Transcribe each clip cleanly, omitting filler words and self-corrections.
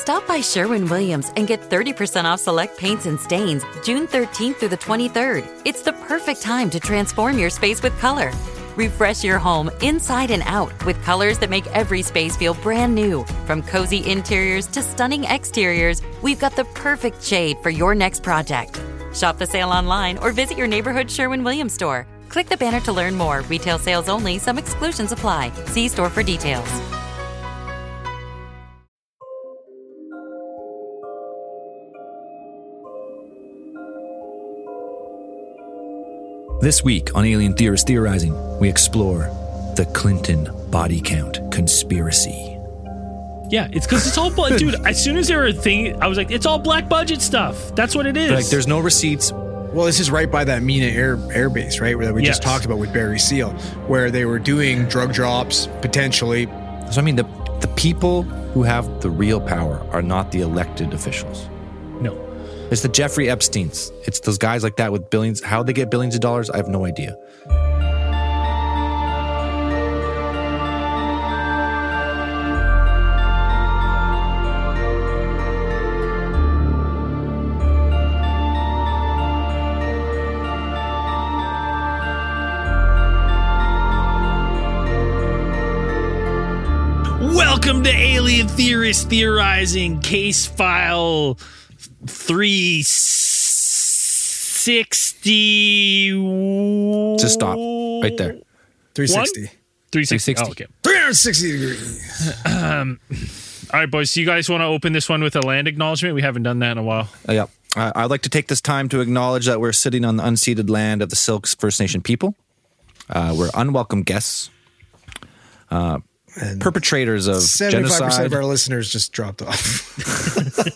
Stop by Sherwin-Williams and get 30% off select paints and stains June 13th through the 23rd. It's the perfect time to transform your space with color. Refresh your home inside and out with colors that make every space feel brand new. From cozy interiors to stunning exteriors, we've got the perfect shade for your next project. Shop the sale online or visit your neighborhood Sherwin-Williams store. Click the banner to learn more. Retail sales only. Some exclusions apply. See store for details. This week on Alien Theorist Theorizing, we explore the Clinton body count conspiracy. Yeah, it's because it's all dude. As soon as there were a thing, I was like, it's all black budget stuff. That's what it is. Like, there's no receipts. Well, this is right by that Mina air base, right? Where we just talked about with Barry Seal, where they were doing drug drops, potentially. So, I mean, the people who have the real power are not the elected officials. No. It's the Jeffrey Epsteins. It's those guys like that with billions. How they get billions of dollars, I have no idea. Welcome to Alien Theorist Theorizing, case file 360. Just stop right there. 360. 360. Oh, okay. 360 degrees. All right, boys. So you guys want to open this one with a land acknowledgement? We haven't done that in a while. Yeah. I'd like to take this time to acknowledge that we're sitting on the unceded land of the Silks First Nation people. We're unwelcome guests. And perpetrators of 75% genocide. of our listeners just dropped off.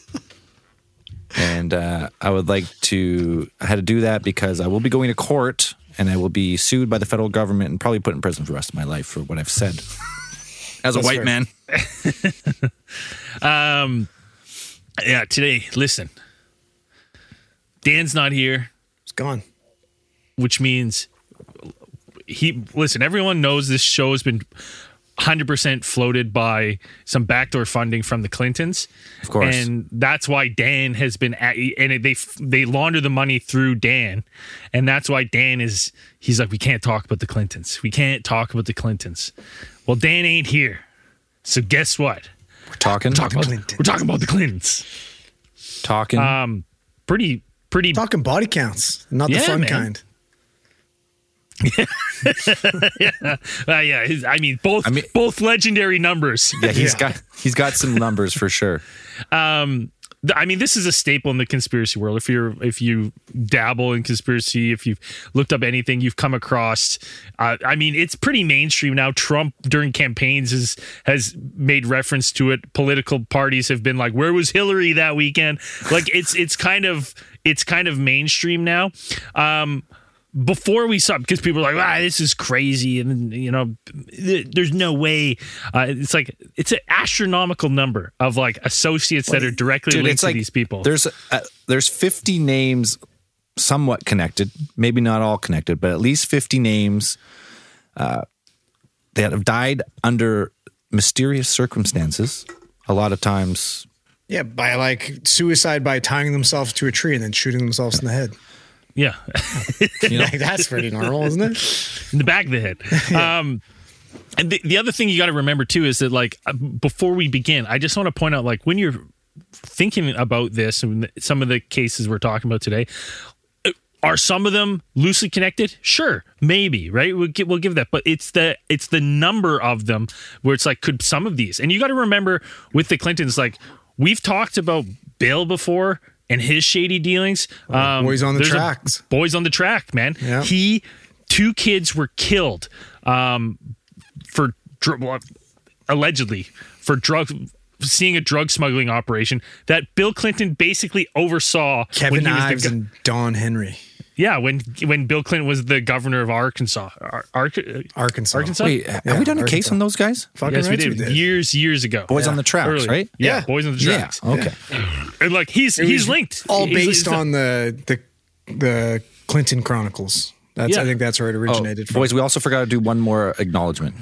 And I had to do that because I will be going to court and I will be sued by the federal government and probably put in prison for the rest of my life for what I've said. As a white man. Yeah, today, listen. Dan's not here. It's gone. Which means everyone knows this show has been 100% floated by some backdoor funding from the Clintons. Of course. And that's why Dan has been they launder the money through Dan. And that's why he's like, we can't talk about the Clintons. We can't talk about the Clintons. Well, Dan ain't here. So guess what? We're talking about the Clintons. Talking. Pretty. Talking body counts, not the fun kind. I mean, both legendary numbers. Yeah, he's got some numbers for sure. I mean, this is a staple in the conspiracy world. If you dabble in conspiracy, if you've looked up anything, you've come across. I mean, it's pretty mainstream now. Trump during campaigns has made reference to it. Political parties have been like, "Where was Hillary that weekend?" Like it's kind of mainstream now. Before we saw, because people are like, this is crazy, and there's no way. It's like it's an astronomical number of like associates that are directly linked to these people. There's 50 names, somewhat connected, maybe not all connected, but at least 50 names that have died under mysterious circumstances. A lot of times, by like suicide by tying themselves to a tree and then shooting themselves in the head. Yeah. That's pretty normal, isn't it? In the back of the head. And the other thing you got to remember too is that like before we begin, I just want to point out like when you're thinking about this and some of the cases we're talking about today, are some of them loosely connected? Sure, maybe, right? We'll give that, but it's the number of them where it's like, could some of these? And you got to remember with the Clintons, like we've talked about Bill before. And his shady dealings. Boys on the tracks. Boys on the track, man. Yeah. 2 kids were killed allegedly for seeing a drug smuggling operation that Bill Clinton basically oversaw. Kevin Ives and Don Henry. Yeah, when Bill Clinton was the governor of Arkansas. Arkansas. Wait, have we done a case on those guys? Yes, we did. Years ago. Boys on the tracks, early. right? Yeah, Boys on the tracks. Yeah, okay. And like he's linked. All based on the Clinton Chronicles. I think that's where it originated from. Boys, we also forgot to do one more acknowledgement.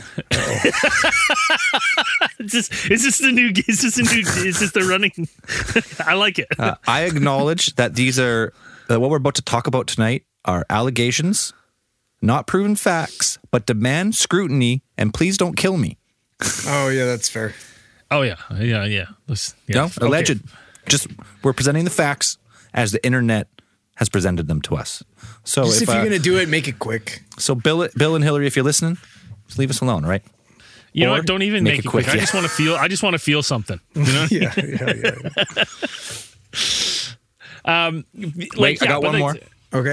Is this the running? I like it. I acknowledge that these are, what we're about to talk about tonight are allegations, not proven facts, but demand scrutiny, and please don't kill me. Oh, yeah, that's fair. Oh, yeah. No, alleged. Just, we're presenting the facts as the internet has presented them to us. So if you're going to do it, make it quick. So Bill and Hillary, if you're listening, just leave us alone, all right? You know what? Don't even make it quick. Yeah. I just want to feel something. You know? Yeah. Wait, I got one more. Okay.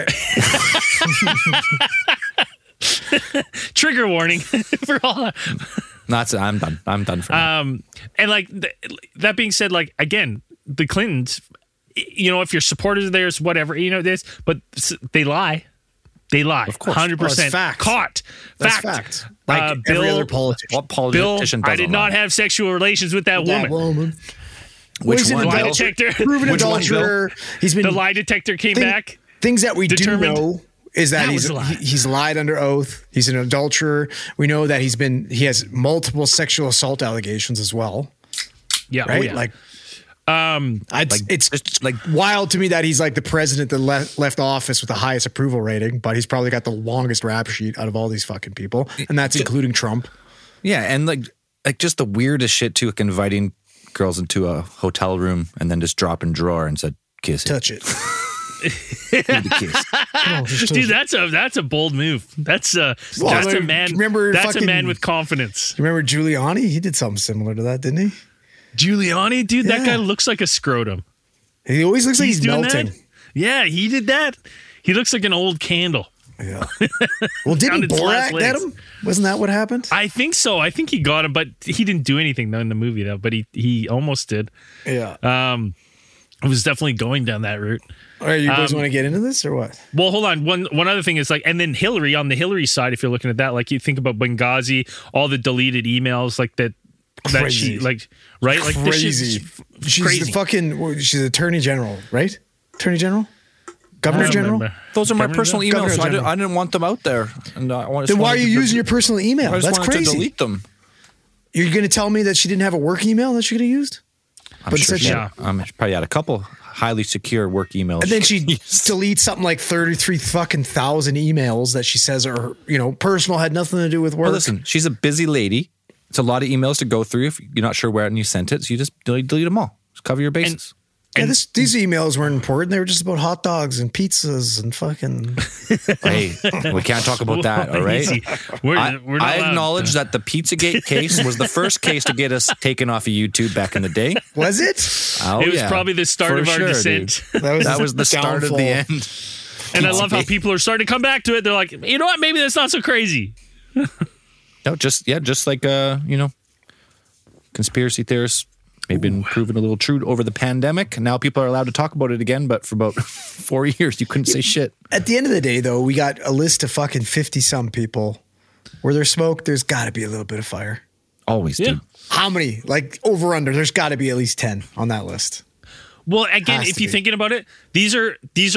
Trigger warning for all. I'm done. I'm done for now. And like that being said, like again, the Clintons, you know, if you're supporters of theirs, whatever, you know this, but they lie. They lie. Of course. 100%. Fact. Caught. That's Fact. Like every other politician. What politician Bill, I doesn't did not lie? have sexual relations with that woman. Which one, lie Bill? detector. Proven Which one, adulterer. He's been The lie detector came back. Things that we Determined. do know is that That was a lie. he's lied under oath. He's an adulterer. We know that he has multiple sexual assault allegations as well. Yeah. Right? Oh, yeah. Like, it's like wild to me that he's like the president that left office with the highest approval rating, but he's probably got the longest rap sheet out of all these fucking people, and that's including Trump. Yeah, and like just the weirdest shit too, like inviting girls into a hotel room and then just dropping drawer and said, "Kiss it, Touch it. Give the kiss." Dude, that's a bold move. That's a man. Remember that's a man fucking- with confidence. Remember Giuliani? He did something similar to that, didn't he? Giuliani, dude, that Yeah. guy looks like a scrotum. He always looks like he's doing melting. that? Yeah, he did that. He looks like an old candle. Yeah. Well, didn't Down its last Borat get legs. him? Wasn't that what happened? I think so. I think he got him, but he didn't do anything though in the movie though. But he almost did. Yeah. It was definitely going down that route. All right, you guys want to get into this or what? Well, hold on. One other thing is like, and then Hillary, on the Hillary side, if you're looking at that, like you think about Benghazi, all the deleted emails, like that Crazy. she like, right? Like this Crazy. shit's She's crazy. the fucking. She's Attorney General, right? Attorney General, Governor I don't General. remember. Those are my Governor personal General? emails. So Governor I didn't want them out there, and I wanted. Then why are you using your personal email? I just That's wanted to crazy. delete them. You're going to tell me that she didn't have a work email that she could have used? I'm But sure said she, she- she probably had a couple highly secure work emails. And then she deletes something like 33 fucking thousand emails that she says are, personal, had nothing to do with work. Well, listen, she's a busy lady. It's a lot of emails to go through. If you're not sure where you sent it, so you just delete them all. Just cover your bases. Yeah, these emails weren't important. They were just about hot dogs and pizzas and fucking. Hey, we can't talk about that, all right? Easy. We're not I allowed. acknowledge that the Pizzagate case was the first case to get us taken off of YouTube back in the day. Was it? Oh, It was yeah. probably the start For of our sure, descent. dude. That was the start of the downfall. end. And I love how people are starting to come back to it. They're like, you know what? Maybe that's not so crazy. No, just like conspiracy theorists. They've been proven a little true over the pandemic. Now people are allowed to talk about it again, but for about 4 years, you couldn't say shit. At the end of the day, though, we got a list of fucking 50-some people. Where there's smoke, there's got to be a little bit of fire. Always, Yeah. dude. How many? Like over under, there's got to be at least 10 on that list. Well, again, Has if to you're be. thinking about it, these are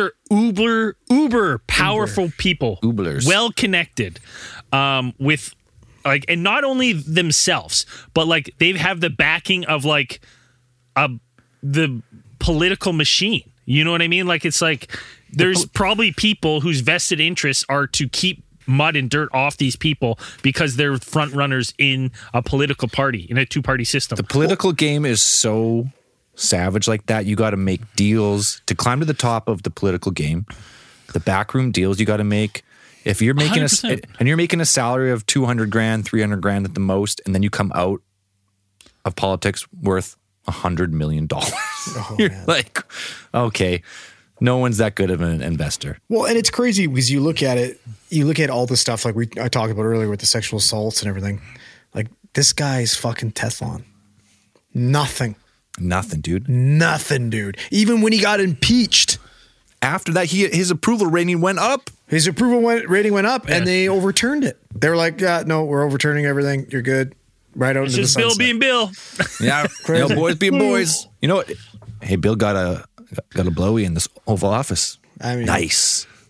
uber powerful people, Ublers. well connected, with like, and not only themselves, but like they have the backing of like the political machine. You know what I mean? Like it's like there's probably people whose vested interests are to keep mud and dirt off these people because they're front runners in a political party, in a two-party system. The political game is so savage like that. You got to make deals to climb to the top of the political game. The backroom deals you got to make. If you're making 100%. and you're making a salary of 200 grand, 300 grand at the most, and then you come out of politics worth $100 million. You're man. like, okay, no one's that good of an investor. Well, and it's crazy because you look at it, you look at all the stuff like I talked about earlier with the sexual assaults and everything. Like this guy's fucking Teflon. Nothing, Nothing, dude. Even when he got impeached, After that, his approval rating went up. his rating went up and they overturned it. They were like, yeah, no, we're overturning everything. You're good. Right out It's into the just Bill sunset. being Bill. Yeah, boys being boys. You know what? Hey, Bill got a blowy in this Oval Office. I mean- nice.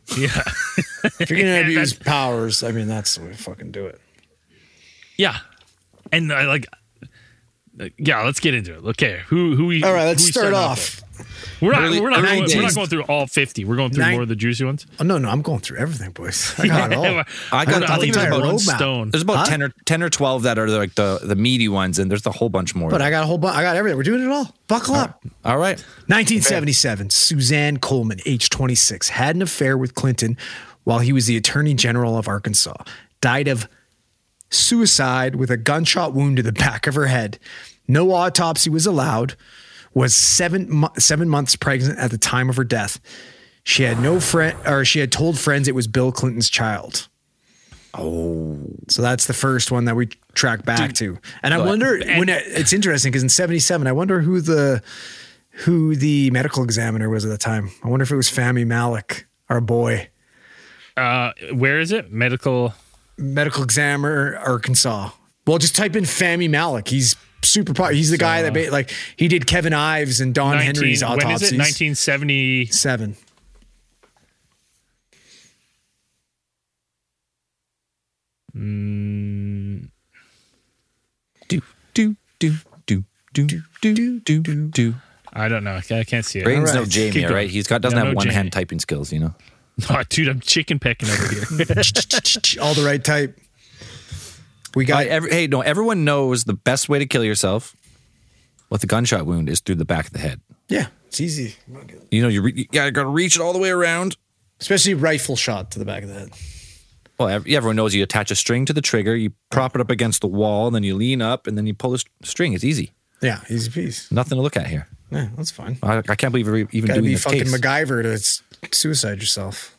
Yeah. If you're gonna abuse powers, I mean, that's the way to fucking do it. Yeah. And I like, yeah, let's get into it. Okay. Who we, all right, let's who we start starting off. We're not early going through all 50. We're going through more of the juicy ones. Oh, no, I'm going through everything, boys. I got it all. I think there's about stone. There's about 10 or 12 that are like the meaty ones, and there's a whole bunch more. But I got a whole bunch. I got everything. We're doing it all. Buckle up. All right. 1977, Suzanne Coleman, age 26, had an affair with Clinton while he was the Attorney General of Arkansas. Died of suicide with a gunshot wound to the back of her head. No autopsy was allowed. Was 7 months pregnant at the time of her death. She had she had told friends it was Bill Clinton's child. Oh, so that's the first one that we track back to. And I wonder it's interesting because in 77, I wonder who the medical examiner was at the time. I wonder if it was Fahmy Malek, our boy. Where is it? Medical examiner, Arkansas. Well, just type in Fahmy Malek. He's super popular. He's the guy that he did Kevin Ives and Don Henry's autopsies. When is it? 1977. I don't know. I can't see it. Brain's no Jamie, right? He's doesn't have one hand typing skills, you know. Oh, dude, I'm chicken pecking over here. All the right type. We got everyone knows the best way to kill yourself with a gunshot wound is through the back of the head. Yeah, it's easy. You know, you gotta reach it all the way around. Especially rifle shot to the back of the head. Well, everyone knows you attach a string to the trigger, you prop it up against the wall, and then you lean up, and then you pull the string. It's easy. Yeah, easy piece. Nothing to look at here. Yeah, that's fine. I can't believe we're even doing this case. Gotta be fucking MacGyver to suicide yourself.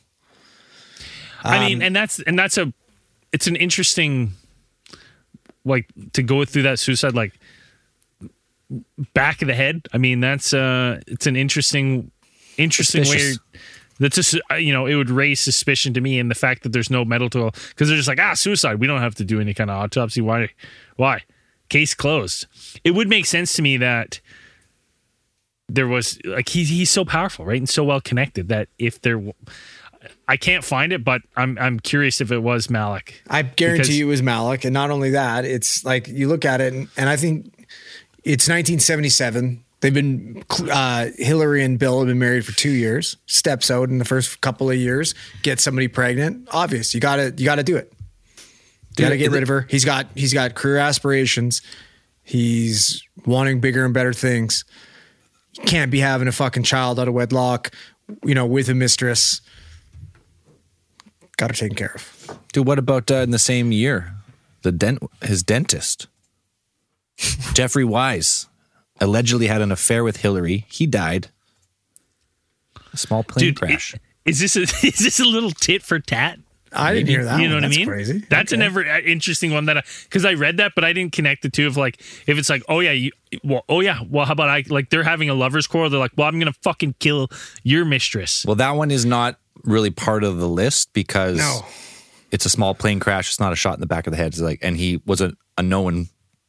I mean, and that's it's an interesting, like, to go through that suicide, like, back of the head. I mean, that's it's an interesting way. That's just, it would raise suspicion to me, and the fact that there's no medical, because they're just like, suicide. We don't have to do any kind of autopsy. Why? Case closed. It would make sense to me that there was, like, he's so powerful, right, and so well connected that if there, I can't find it, but I'm curious if it was Malek. I guarantee you it was Malek, and not only that, it's like you look at it, and I think it's 1977. They've been Hillary and Bill have been married for 2 years. Steps out in the first couple of years, get somebody pregnant. Obvious, you gotta do it. You gotta get rid of her. He's got career aspirations. He's wanting bigger and better things. You can't be having a fucking child out of wedlock, with a mistress. Got her taken care of. Dude, what about in the same year, his dentist, Jeffrey Wise, allegedly had an affair with Hillary. He died. A small plane crash. Is this a little tit for tat? I didn't hear that. You know what I mean? Crazy. That's an interesting one because I read that, but I didn't connect the two of, like, if it's like, well, how about they're having a lover's quarrel. They're like, well, I'm going to fucking kill your mistress. Well, that one is not really part of the list because it's a small plane crash. It's not a shot in the back of the head. It's like, and he was a known,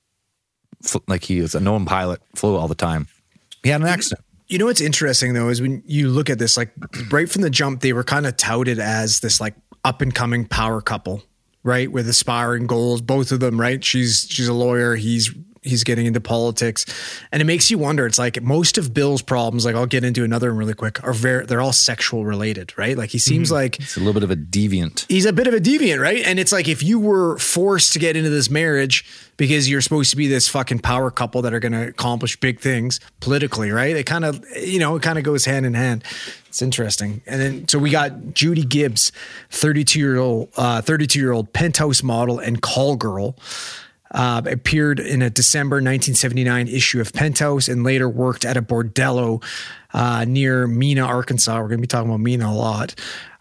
like, he was a known pilot, flew all the time. He had an accident. You know what's interesting though is when you look at this, like, right from the jump, they were kind of touted as this, like, up and coming power couple, right? With aspiring goals, both of them, right? She's a lawyer. He's getting into politics, and it makes you wonder. It's like most of Bill's problems, like, I'll get into another one really quick, they're all sexual related, right? Like, he seems like it's a little bit of a deviant. He's a bit of a deviant, right? And it's like, if you were forced to get into this marriage because you're supposed to be this fucking power couple that are going to accomplish big things politically, right? It kind of, it kind of goes hand in hand. It's interesting. And then, so we got Judy Gibbs, 32-year-old penthouse model and call girl. Appeared in a December 1979 issue of Penthouse and later worked at a bordello near Mena, Arkansas. We're going to be talking about Mena a lot.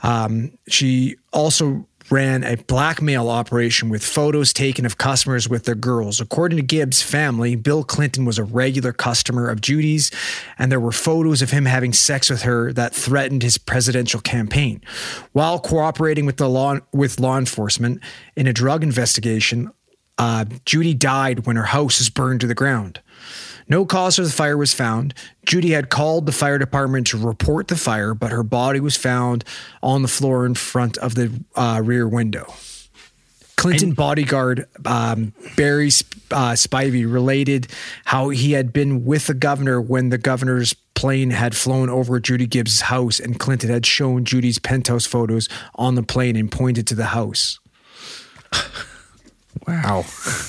She also ran a blackmail operation with photos taken of customers with their girls. According to Gibbs' family, Bill Clinton was a regular customer of Judy's, and there were photos of him having sex with her that threatened his presidential campaign. While cooperating with law enforcement in a drug investigation, Judy died when her house was burned to the ground. No cause for the fire was found. Judy had called the fire department to report the fire, but her body was found on the floor in front of the rear window. Clinton bodyguard Barry Spivey related how he had been with the governor when the governor's plane had flown over Judy Gibbs' house, and Clinton had shown Judy's penthouse photos on the plane and pointed to the house. Wow.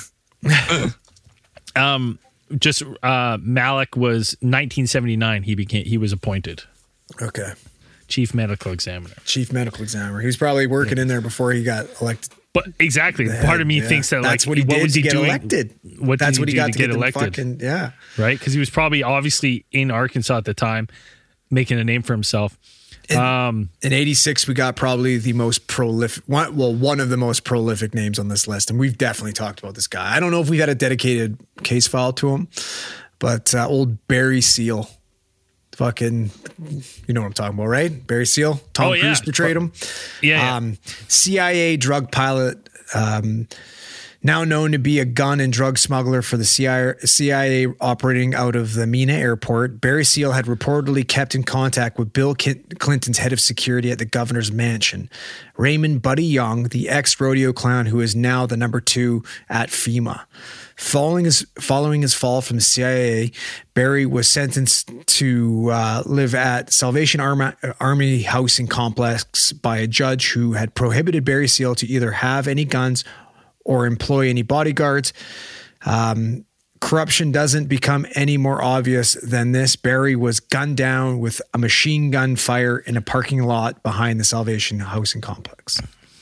Malik was 1979. He was appointed Okay. chief medical examiner. Chief medical examiner. He was probably working in there before he got elected. But exactly, part of me thinks that that's like what he did was to he get doing? elected. That's what he got to get elected. Yeah. Right? Because he was probably obviously in Arkansas at the time, making a name for himself. In 86, we got probably the most prolific, one of the most prolific names on this list. And we've definitely talked about this guy. I don't know if we've had a dedicated case file to him, but old Barry Seal. Fucking, you know what I'm talking about, right? Barry Seal. Tom Cruise portrayed him. Yeah. CIA drug pilot, now known to be a gun and drug smuggler for the CIA operating out of the Mena airport. Barry Seal had reportedly kept in contact with Bill Clinton's head of security at the governor's mansion, Raymond Buddy Young, the ex-rodeo clown who is now the number 2 at FEMA. Following his fall from the CIA, Barry was sentenced to live at Salvation Army Housing Complex by a judge who had prohibited Barry Seal to either have any guns or employ any bodyguards. Corruption doesn't become any more obvious than this. Barry was gunned down with a machine gun fire in a parking lot behind the Salvation Housing Complex.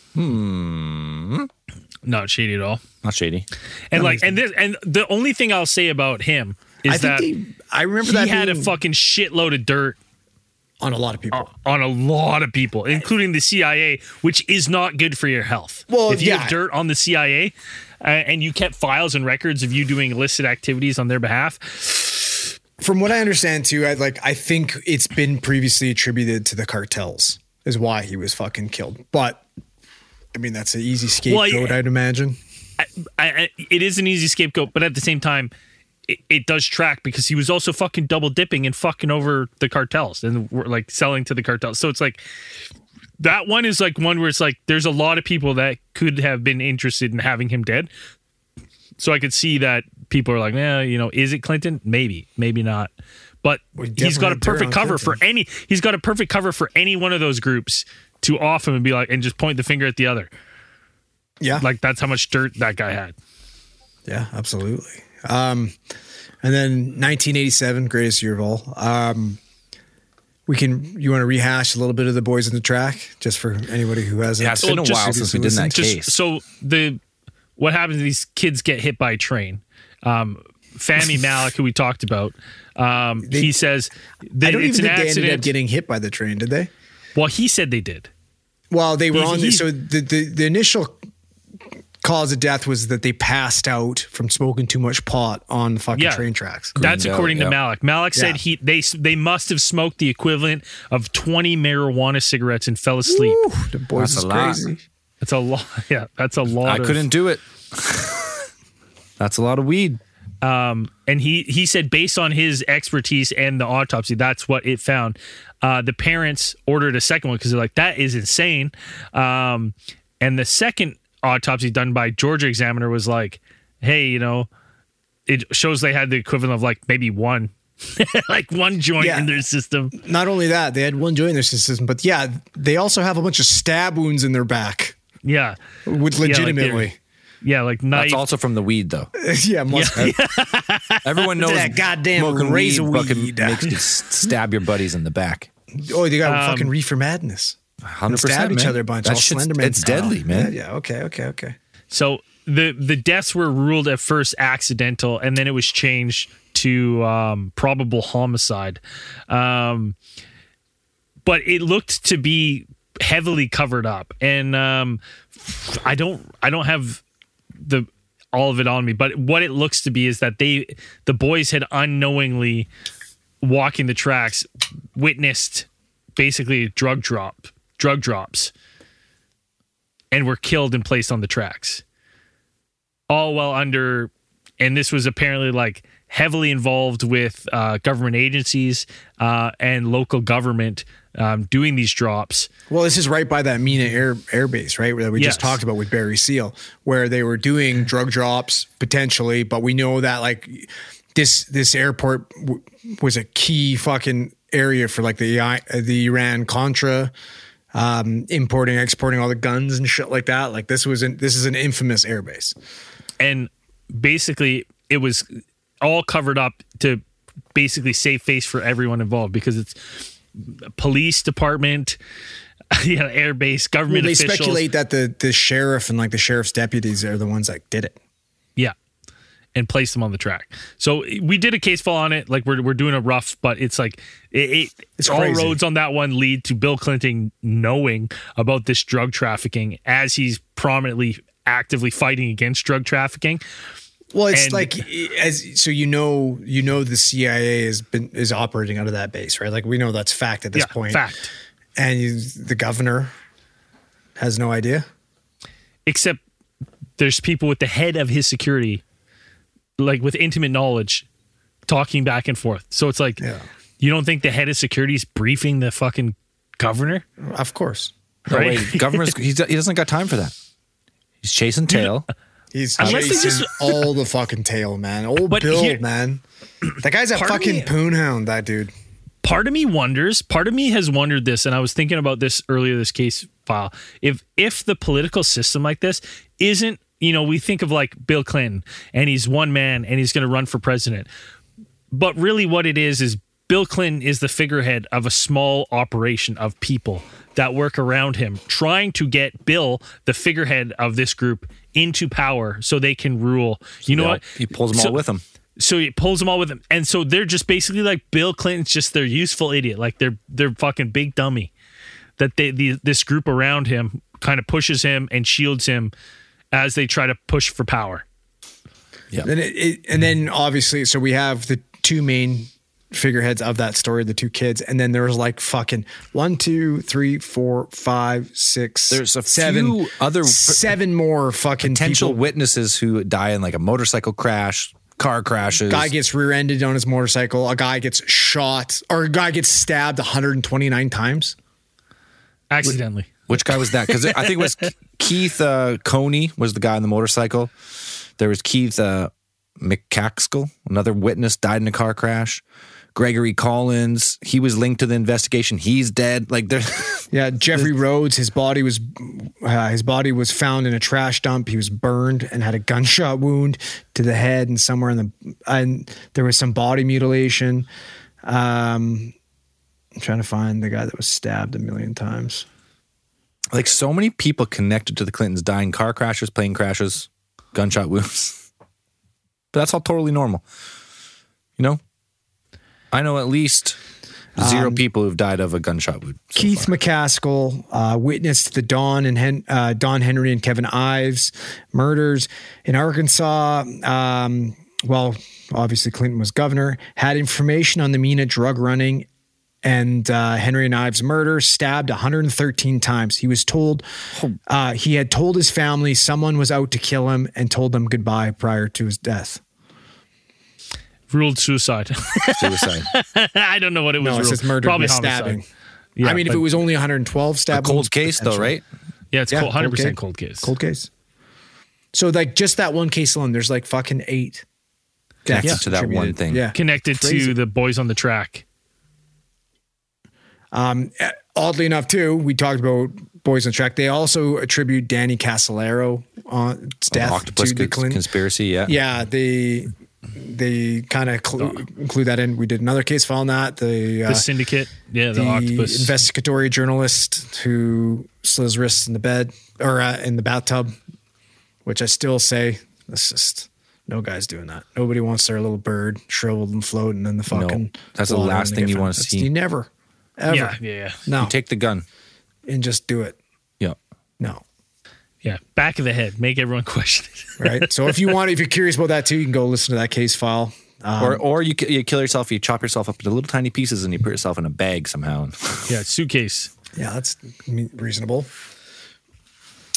Not shady at all. Not shady. And the only thing I'll say about him is I remember he that had a being fucking shitload of dirt on a lot of people. on a lot of people, including the CIA, which is not good for your health. Well, if you yeah. have dirt on the CIA and you kept files and records of you doing illicit activities on their behalf. From what I understand too, I think it's been previously attributed to the cartels is why he was fucking killed. But I mean, that's an easy scapegoat, I'd imagine. It is an easy scapegoat, but at the same time, it does track because he was also fucking double dipping and fucking over the cartels and like selling to the cartels. So it's like that one is like one where it's like there's a lot of people that could have been interested in having him dead. So I could see that people are like, is it Clinton? Maybe not. But he's got a perfect cover for any. He's got a perfect cover for any one of those groups to off him and be like, and just point the finger at the other. Yeah, like that's how much dirt that guy had. Yeah, absolutely. And then 1987, greatest year of all. You want to rehash a little bit of the Boys in the Track just for anybody who hasn't. Yeah, it's been a while since we did that case. So what happens is these kids get hit by a train. Fahmy Malik, who we talked about, he says that I don't it's even an think accident. they ended up getting hit by the train, did they? Well, he said they did. Well, they were so the initial cause of death was that they passed out from smoking too much pot on the fucking train tracks. That's according to Malik. Malik said they must have smoked the equivalent of 20 marijuana cigarettes and fell asleep. Ooh, the boys is crazy. That's a lot. Yeah, that's a lot. I couldn't do it. That's a lot of weed. And he said based on his expertise and the autopsy, that's what it found. The parents ordered a second one because they're like, that is insane. And the second autopsy done by Georgia examiner was like, hey, it shows they had the equivalent of like maybe one like one joint in their system. Not only that, they had one joint in their system, but they also have a bunch of stab wounds in their back. Yeah. With legitimately. Like knife. That's also from the weed, though. Must be. Everyone knows that goddamn razor weed makes you stab your buddies in the back. Oh, they got fucking reefer madness. 100%. Stab each other a bunch. It's deadly, man. Yeah. Okay. So the deaths were ruled at first accidental, and then it was changed to probable homicide. But it looked to be heavily covered up, and I don't have all of it on me, but what it looks to be is that the boys had unknowingly walking the tracks witnessed basically drug drops and were killed and placed on the tracks, all while under, and this was apparently like heavily involved with government agencies and local government doing these drops. Well, this is right by that Mina Air Base, right? That we Yes. just talked about with Barry Seal, where they were doing drug drops potentially, but we know that like this airport was a key fucking area for like the Iran Contra, importing, exporting all the guns and shit like that. Like this is an infamous airbase. And basically it was all covered up to basically save face for everyone involved, because it's police department, air base, government They officials. speculate that the sheriff and like the sheriff's deputies are the ones that did it. Yeah. And place them on the track. So we did a case file on it. Like we're doing a rough, but it's like it's all crazy. roads on that one lead to Bill Clinton knowing about this drug trafficking as he's prominently actively fighting against drug trafficking. Well, it's And- like the CIA is operating out of that base, right? Like we know that's fact at this point. Fact. And the governor has no idea. Except there's people with the head of his security, like with intimate knowledge, talking back and forth. So it's like, you don't think the head of security is briefing the fucking governor? Of course, No, Right. wait, governor's he doesn't got time for that. He's chasing tail. he's Unless they chasing just- all the fucking tail, man. Old But Bill, here- man. That guy's a Part of fucking me- poonhound. That dude. Part of me has wondered this, and I was thinking about this earlier, this case file. If the political system like this isn't, we think of like Bill Clinton and he's one man and he's going to run for president. But really what it is Bill Clinton is the figurehead of a small operation of people that work around him, trying to get Bill, the figurehead of this group, into power so they can rule. You know what? He pulls them all with him. So he pulls them all with him. And so they're just basically like Bill Clinton's just their useful idiot. Like they're fucking big dummy. That this group around him kind of pushes him and shields him as they try to push for power. Yeah. Then and then obviously, so we have the two main figureheads of that story, the two kids, and then there was like fucking 1, 2, 3, 4, 5, 6. There's a seven few other seven more fucking potential people. witnesses who die in like a motorcycle crash, car crashes. Guy gets rear-ended on his motorcycle. A guy gets shot, or a guy gets stabbed 129 times. Accidentally. Which guy was that? Because I think it was Keith Coney was the guy on the motorcycle. There was Keith McCaskill, another witness, died in a car crash. Gregory Collins, he was linked to the investigation. He's dead. Like there, Yeah, Jeffrey Rhodes, his body was found in a trash dump. He was burned and had a gunshot wound to the head and somewhere and there was some body mutilation. I'm trying to find the guy that was stabbed 1 million times. like so many people connected to the Clintons dying car crashes, plane crashes, gunshot wounds. But that's all totally normal. I know at least 0 people who've died of a gunshot wound. so Keith far. McCaskill witnessed the Don Henry and Kevin Ives murders in Arkansas. Well, obviously Clinton was governor, had information on the Mina drug running and Henry and Ives murder, stabbed 113 times. He was told, he had told his family someone was out to kill him and told them goodbye prior to his death. Ruled suicide. Suicide. I don't know what it was. No, it ruled. says murder Probably by homicide. stabbing. Yeah, I mean, if but- it was only 112 A stab cold wounds, case though, right? Yeah, it's Yeah, cold, 100% cold cold case. Cold case. So like just that one case alone, there's like fucking 8 Connected deaths to that one attributed. thing. Yeah. Connected Crazy. to the boys on the track. Oddly enough, too, we talked about Boys on Track. They also attribute Danny Casolaro death Octopus to the Clinton. conspiracy, yeah. Yeah, they kind of include that in. We did another case file on that. The syndicate. Yeah, the octopus. investigatory journalist who slit his wrists in the bed or in the bathtub, which I still say that's just no guy's doing that. Nobody wants their little bird shriveled and floating in the fucking. that's the water last and thing you get wanna found. see. You never, ever. Yeah. No, Take the gun. and just do it. Yeah. No. Yeah. Back of the head. Make everyone question it. Right. So if you're curious about that too, you can go listen to that case file. Or you kill yourself, you chop yourself up into little tiny pieces and you put yourself in a bag somehow. Yeah, suitcase. Yeah, that's reasonable.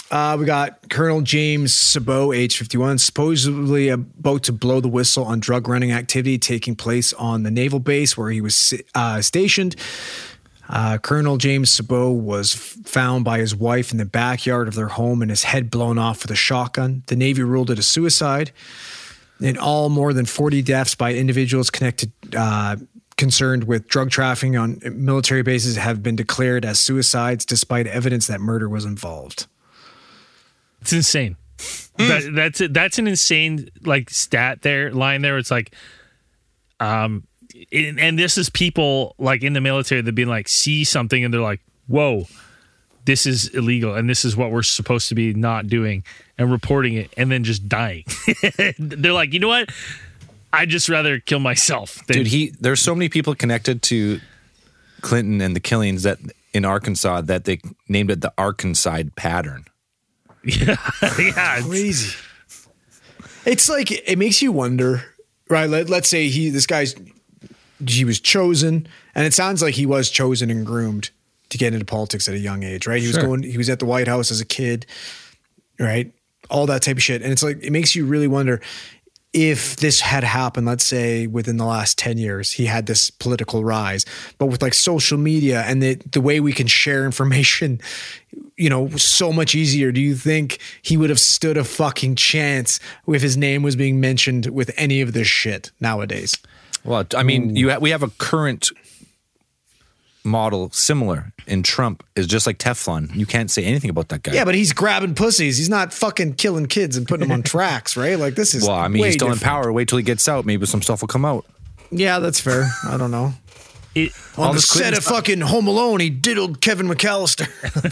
We got Colonel James Sabot, age 51, supposedly about to blow the whistle on drug running activity taking place on the naval base where he was stationed. Colonel James Sabot was found by his wife in the backyard of their home and his head blown off with a shotgun. The Navy ruled it a suicide. In all, more than 40 deaths by individuals concerned with drug trafficking on military bases have been declared as suicides despite evidence that murder was involved. It's insane. That's it. That's an insane stat line there. It's like, and this is people in the military that being see something and they're like, whoa, this is illegal and this is what we're supposed to be not doing, and reporting it and then just dying. They're like, you know what? I'd just rather kill myself. Dude, there's so many people connected to Clinton and the killings in Arkansas that they named it the Arkanside pattern. Yeah, it's crazy. It's like, it makes you wonder, right? Let's say he was chosen, and it sounds like he was chosen and groomed to get into politics at a young age, right? He was at the White House as a kid, right? All that type of shit. And it's like, it makes you really wonder if this had happened, let's say within the last 10 years, he had this political rise, but with social media and the way we can share information, so much easier. Do you think he would have stood a fucking chance if his name was being mentioned with any of this shit nowadays? Well, I mean, we have a current model similar in Trump is just like Teflon. You can't say anything about that guy. Yeah, but he's grabbing pussies. He's not fucking killing kids and putting them on tracks, right? This is he's still in power. Wait till he gets out. Maybe some stuff will come out. Yeah, that's fair. I don't know. On the set of fucking Home Alone, he diddled Kevin McAllister.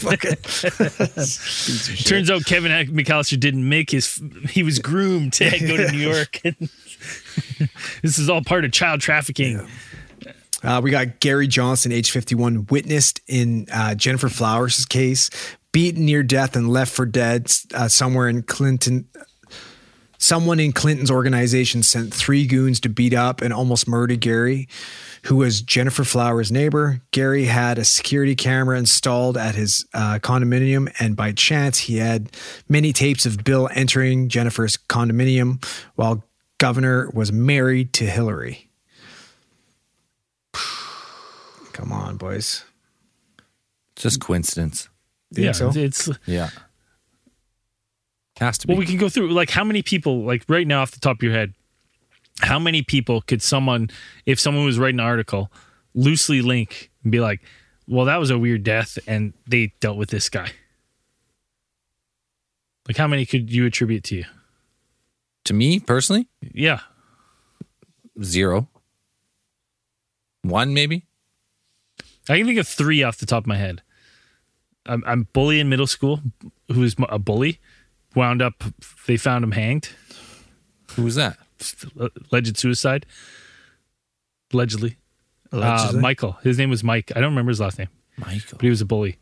Turns out Kevin McAllister didn't make he was groomed to go to New York. This is all part of child trafficking. Yeah. We got Gary Johnson, age 51, witnessed in Jennifer Flowers' case, beaten near death and left for dead. Someone in Clinton's organization sent 3 goons to beat up and almost murder Gary, who was Jennifer Flowers' neighbor. Gary had a security camera installed at his condominium, and by chance, he had many tapes of Bill entering Jennifer's condominium while Governor was married to Hillary. Come on, boys. Just coincidence. Yeah, so? Yeah. Has to be. Well, we can go through how many people, right now off the top of your head, how many people could if someone was writing an article, loosely link and be like, well, that was a weird death and they dealt with this guy? How many could you attribute to you? To me personally? Yeah. 0. 1 maybe? I can think of 3 off the top of my head. I'm bully in middle school, who was a bully, wound up, they found him hanged. Who was that? Alleged suicide. Allegedly. Michael. His name was Mike. I don't remember his last name. Michael. But he was a bully.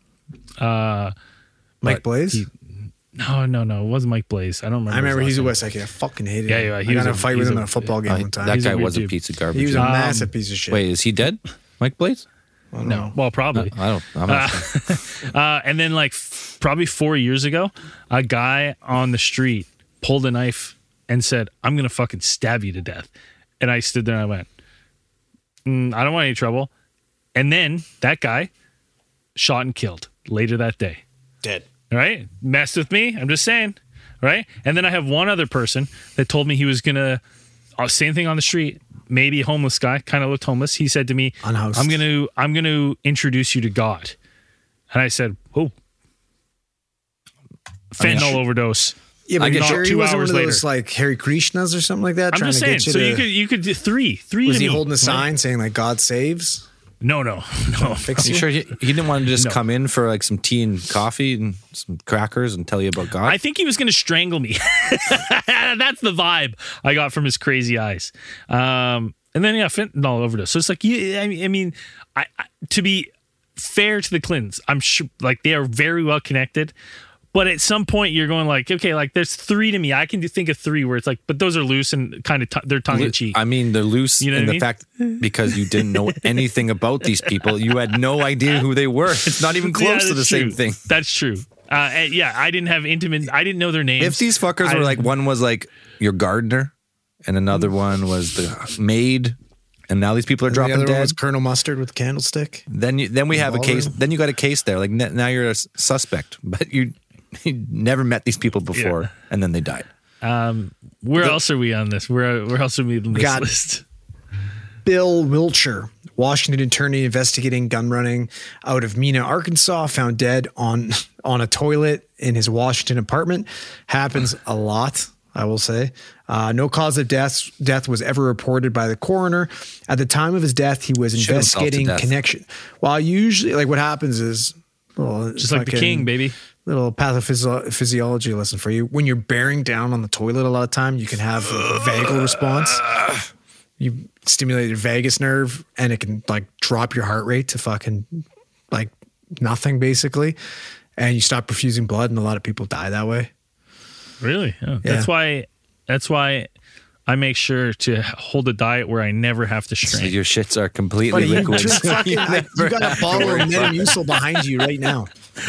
Mike Blaze? No. It wasn't Mike Blaze. I don't remember. I remember he's a West Side kid. I fucking hated him. Yeah. I got in a fight with him in a football game one time. That guy was a piece of garbage. He was a massive piece of shit. Wait, is he dead? Mike Blaze? No. Well, probably. I'm not sure. And then probably 4 years ago, a guy on the street pulled a knife and said, I'm going to fucking stab you to death. And I stood there and I went, I don't want any trouble. And then that guy shot and killed later that day. Dead. Right? Messed with me. I'm just saying. Right? And then I have one other person that told me he was going to, same thing on the street, maybe a homeless guy, kind of looked homeless. He said to me, unhoused. I'm going to introduce you to God. And I said, oh, fentanyl overdose. Yeah, but Not sure he 2 wasn't one hours of later. those Hare Krishnas or something like that. I'm just saying. So you could do 3. Was to he me, holding a right? sign saying God saves? No. Fix You you? sure he didn't want to just No. come in for some tea and coffee and some crackers and tell you about God? I think he was going to strangle me. That's the vibe I got from his crazy eyes. And then fentanyl overdose. So it's like, I mean, to be fair to the Clintons, I'm sure they are very well connected. But at some point, you're going okay, there's 3 to me. I can think of 3 where it's but those are loose and kind of they're tongue in cheek. I mean, they're loose You know in what I the mean? fact because you didn't know anything about these people. You had no idea who they were. It's not even close to the same thing. That's true. Yeah, I didn't have intimate. I didn't know their names. If these fuckers were like, one was like your gardener, and another one was the maid, and now these people are dropping the other one dead. was Colonel Mustard with the candlestick. Then we have a case. Then you got a case there. Like now you're a suspect, but you never met these people before, and then they died. Where else are we on this? Where else are we on this list? Bill Wilcher, Washington attorney investigating gun running out of Mena, Arkansas, found dead on a toilet in his Washington apartment. Happens a lot, I will say. No cause of death was ever reported by the coroner. At the time of his death, he was investigating connection. Well, usually, like what happens is, just like the king, baby. Little pathophysiology lesson for you. When you're bearing down on the toilet a lot of time, you can have a vagal response. You stimulate your vagus nerve and it can like drop your heart rate to fucking like nothing basically. And you stop perfusing blood and a lot of people die that way. Really? Oh, yeah. That's why I make sure to hold a diet where I never have to strain. So your shits are completely liquid. You got a bottle of Metamucil behind you right now.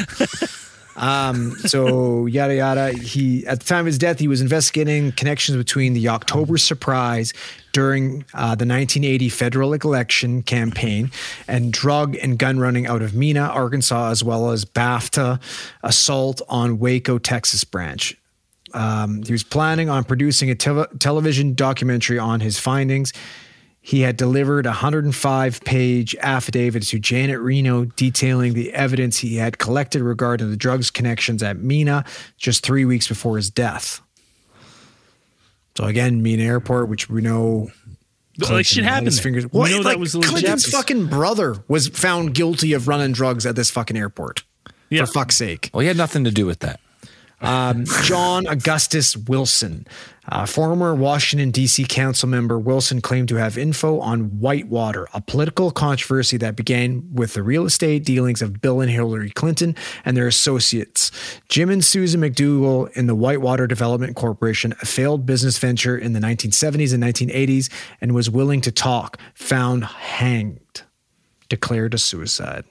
So yada yada. He at the time of his death, he was investigating connections between the October surprise during the 1980 federal election campaign and drug and gun running out of Mena, Arkansas, as well as BAFTA assault on Waco, Texas branch. He was planning on producing a television documentary on his findings. He had delivered a 105-page affidavit to Janet Reno detailing the evidence he had collected regarding the drugs connections at Mena just 3 weeks before his death. So again, Mena Airport, which we know... Like shit happened there. We know that was legit. Clinton's fucking brother was found guilty of running drugs at this fucking airport. For fuck's sake. Well, he had nothing to do with that. John Augustus Wilson, former Washington, D.C. council member. Wilson claimed to have info on Whitewater, a political controversy that began with the real estate dealings of Bill and Hillary Clinton and their associates, Jim and Susan McDougal in the Whitewater Development Corporation, a failed business venture in the 1970s and 1980s, and was willing to talk, found hanged, declared a suicide.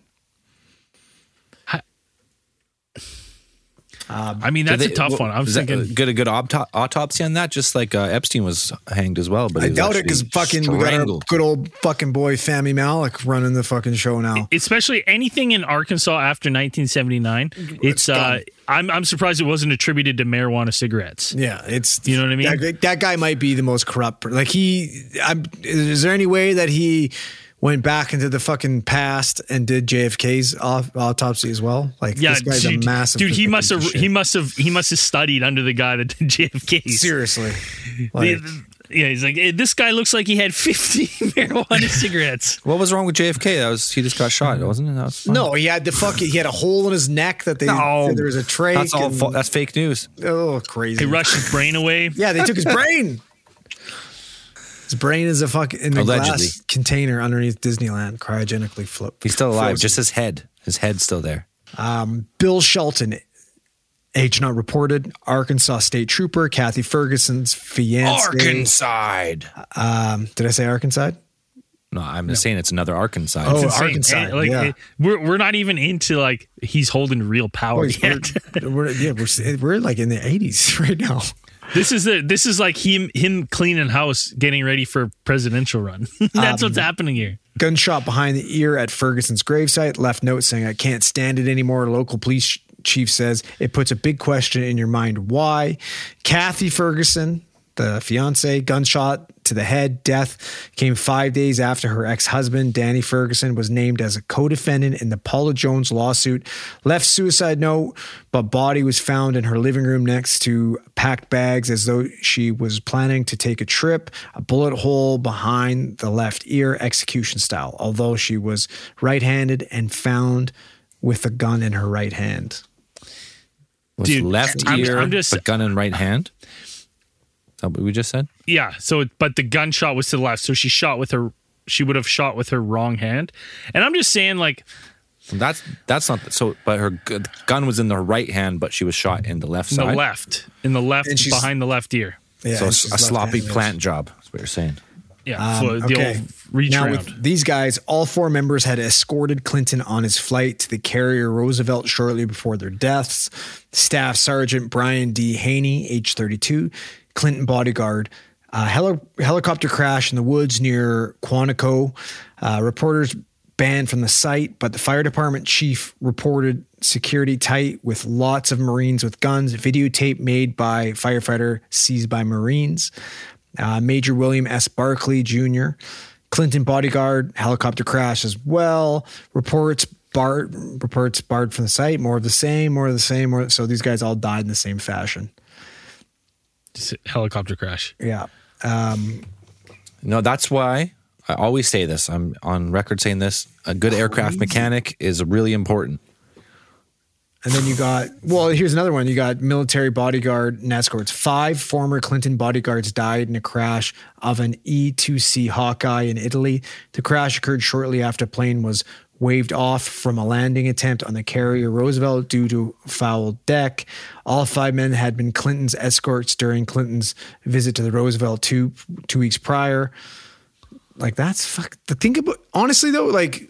I mean, that's a tough one. I'm thinking get a good autopsy on that, just like Epstein was hanged as well. But I doubt it because fucking we got our good old fucking boy Fahmy Malik running the fucking show now. Especially anything in Arkansas after 1979. It's I'm surprised it wasn't attributed to marijuana cigarettes. Yeah, it's you know what I mean. That guy might be the most corrupt. Like is there any way that he went back into the fucking past and did JFK's autopsy as well? Like, this guy's a massive dude. He must have studied under the guy that did JFK. Seriously, like, he's like, hey, this guy looks like he had 50 marijuana cigarettes. What was wrong with JFK? He just got shot, wasn't it? That was fun. No, he had he had a hole in his neck that there was a trach. That's all. That's fake news. Oh, crazy! They rushed his brain away. Yeah, they took his brain. His brain is in the glass container underneath Disneyland, cryogenically flipped. He's still alive, just his head. His head's still there. Bill Shelton, age not reported, Arkansas State Trooper, Kathy Ferguson's fiance. Arkansas. Did I say Arkansas? No, I'm just saying it's another Arkansas. Oh, Arkansas. Like, we're not even into like he's holding real power yet. We're like in the 80s right now. This is like him cleaning house, getting ready for a presidential run. That's what's happening here. Gunshot behind the ear at Ferguson's gravesite. Left note saying, "I can't stand it anymore." Local police chief says it puts a big question in your mind. Why? Kathy Ferguson, the fiance, gunshot to the head. Death came 5 days after her ex-husband, Danny Ferguson, was named as a co-defendant in the Paula Jones lawsuit. Left suicide note, but body was found in her living room next to packed bags as though she was planning to take a trip. A bullet hole behind the left ear, execution style, although she was right-handed and found with a gun in her right hand. Dude, left ear, but gun in right hand? Is that what we just said? Yeah. So, but the gunshot was to the left. So she would have shot with her wrong hand. And I'm just saying, like, that's not so. But her gun was in the right hand, but she was shot in the left side. In the left, behind the left ear. Yeah, so a sloppy plant job. That's what you're saying. Yeah, for the old reach now around. with these guys, all 4 members had escorted Clinton on his flight to the carrier Roosevelt shortly before their deaths. Staff Sergeant Brian D. Haney, age 32, Clinton bodyguard. Helicopter crash in the woods near Quantico. Reporters banned from the site, but the fire department chief reported security tight with lots of Marines with guns. Videotape made by firefighter seized by Marines. Major William S. Barclay Jr., Clinton bodyguard, helicopter crash as well. Reports barred from the site. More of the same. So these guys all died in the same fashion. Just helicopter crash. Yeah. No, that's why I always say this. I'm on record saying this. A good aircraft mechanic is really important. And then you got, well, here's another one. You got military bodyguard and escorts. 5 former Clinton bodyguards died in a crash of an E-2C Hawkeye in Italy. The crash occurred shortly after a plane was waved off from a landing attempt on the carrier Roosevelt due to foul deck. All 5 men had been Clinton's escorts during Clinton's visit to the Roosevelt two weeks prior. Like, that's think about, honestly though, like,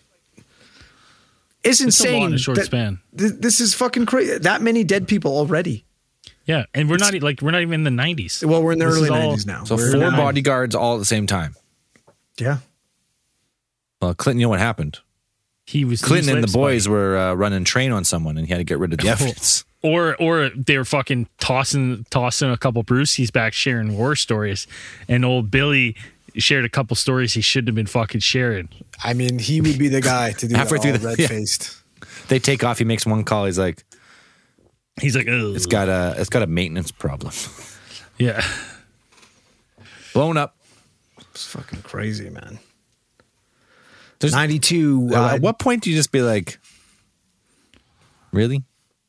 it's insane. A lot in a short span. This is fucking crazy. That many dead people already. Yeah, and we're not even in the 90s. Well, we're in the early 90s now. So we're 4 bodyguards all at the same time. Yeah. Well, Clinton, you know what happened? Clinton and the boys were running train on someone, and he had to get rid of the evidence. Or they were fucking tossing a couple Bruceys back, sharing war stories, and old Billy shared a couple stories he shouldn't have been fucking sharing. I mean, he would be the guy to do Halfway that, through all red-faced. They take off. He makes one call. He's like, ugh. It's got a maintenance problem. Yeah. Blown up. It's fucking crazy, man. There's 92. At what point do you just be like, really?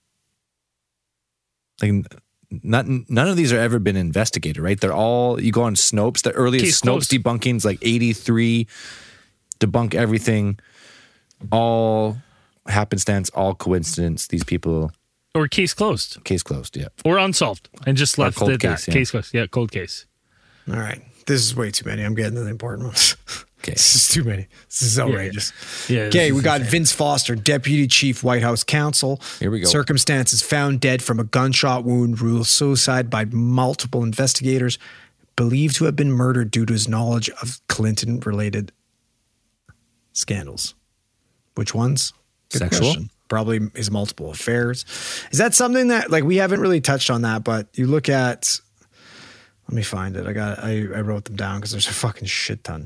Like, none of these are ever been investigated, right? They're all, you go on Snopes. The earliest Snopes debunking's like 83, debunk everything, all happenstance, all coincidence. These people. Or case closed. Case closed, yeah. Or unsolved and just left cold at case, that. yeah. Case closed. Yeah, cold case. All right. This is way too many. I'm getting to the important ones. Okay. This is too many. This is outrageous. Yeah. Okay, we got Vince Foster, Deputy Chief, White House Counsel. Here we go. Circumstances: found dead from a gunshot wound, ruled suicide by multiple investigators, believed to have been murdered due to his knowledge of Clinton-related scandals. Which ones? Good Sexual. question. Probably his multiple affairs. Is that something that, like, we haven't really touched on that, but you look at, let me find it. I wrote them down because there's a fucking shit ton.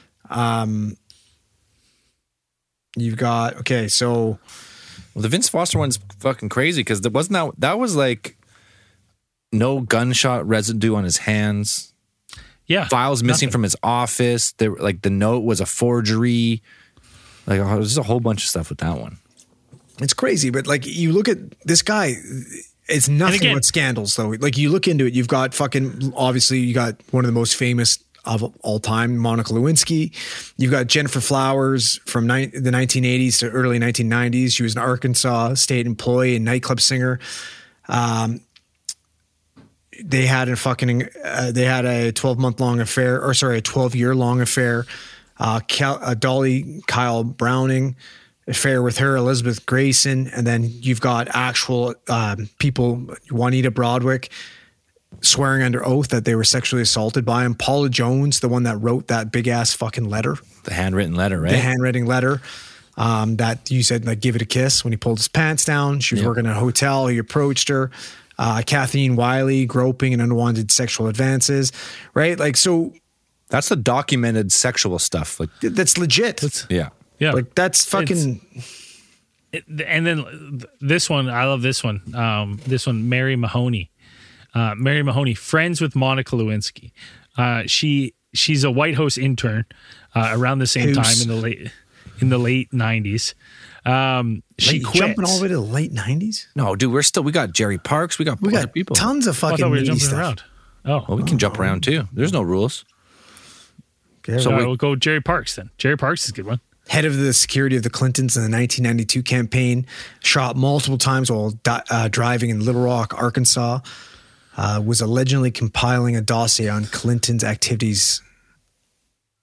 You've got, okay, so. Well, the Vince Foster one's fucking crazy because there wasn't that was like no gunshot residue on his hands. Yeah. Files missing from his office. There, like, the note was a forgery. Like, there's a whole bunch of stuff with that one. It's crazy, but like, you look at this guy, it's nothing but scandals though. Like, you look into it, you've got fucking, obviously you got one of the most famous of all time, Monica Lewinsky. You've got Jennifer Flowers from the 1980s to early 1990s. She was an Arkansas state employee and nightclub singer. They had a 12-month-long affair, or sorry, a 12-year-long affair. Dolly Kyle Browning, affair with her, Elizabeth Grayson, and then you've got actual people, Juanita Broadwick, swearing under oath that they were sexually assaulted by him. Paula Jones, the one that wrote that big ass fucking letter. The handwritten letter, right? The handwritten letter that you said, like, give it a kiss when he pulled his pants down. She was working at a hotel. He approached her. Kathleen Wiley, groping and unwanted sexual advances, right? Like, so. That's the documented sexual stuff. Like, that's legit. Yeah. Yeah. Like, that's fucking. And then this one, I love this one. This one, Mary Mahoney. Mary Mahoney, friends with Monica Lewinsky. She's a White House intern around the same time in the late 90s. She quit. Jumping all the way to the late 90s? No, dude, we got Jerry Parks. We got other people. Tons of fucking we were jumping stuff. around. Oh, well, we can jump around too. There's no rules. Okay. So we'll go Jerry Parks then. Jerry Parks is a good one. Head of the security of the Clintons in the 1992 campaign, shot multiple times while driving in Little Rock, Arkansas. Was allegedly compiling a dossier on Clinton's activities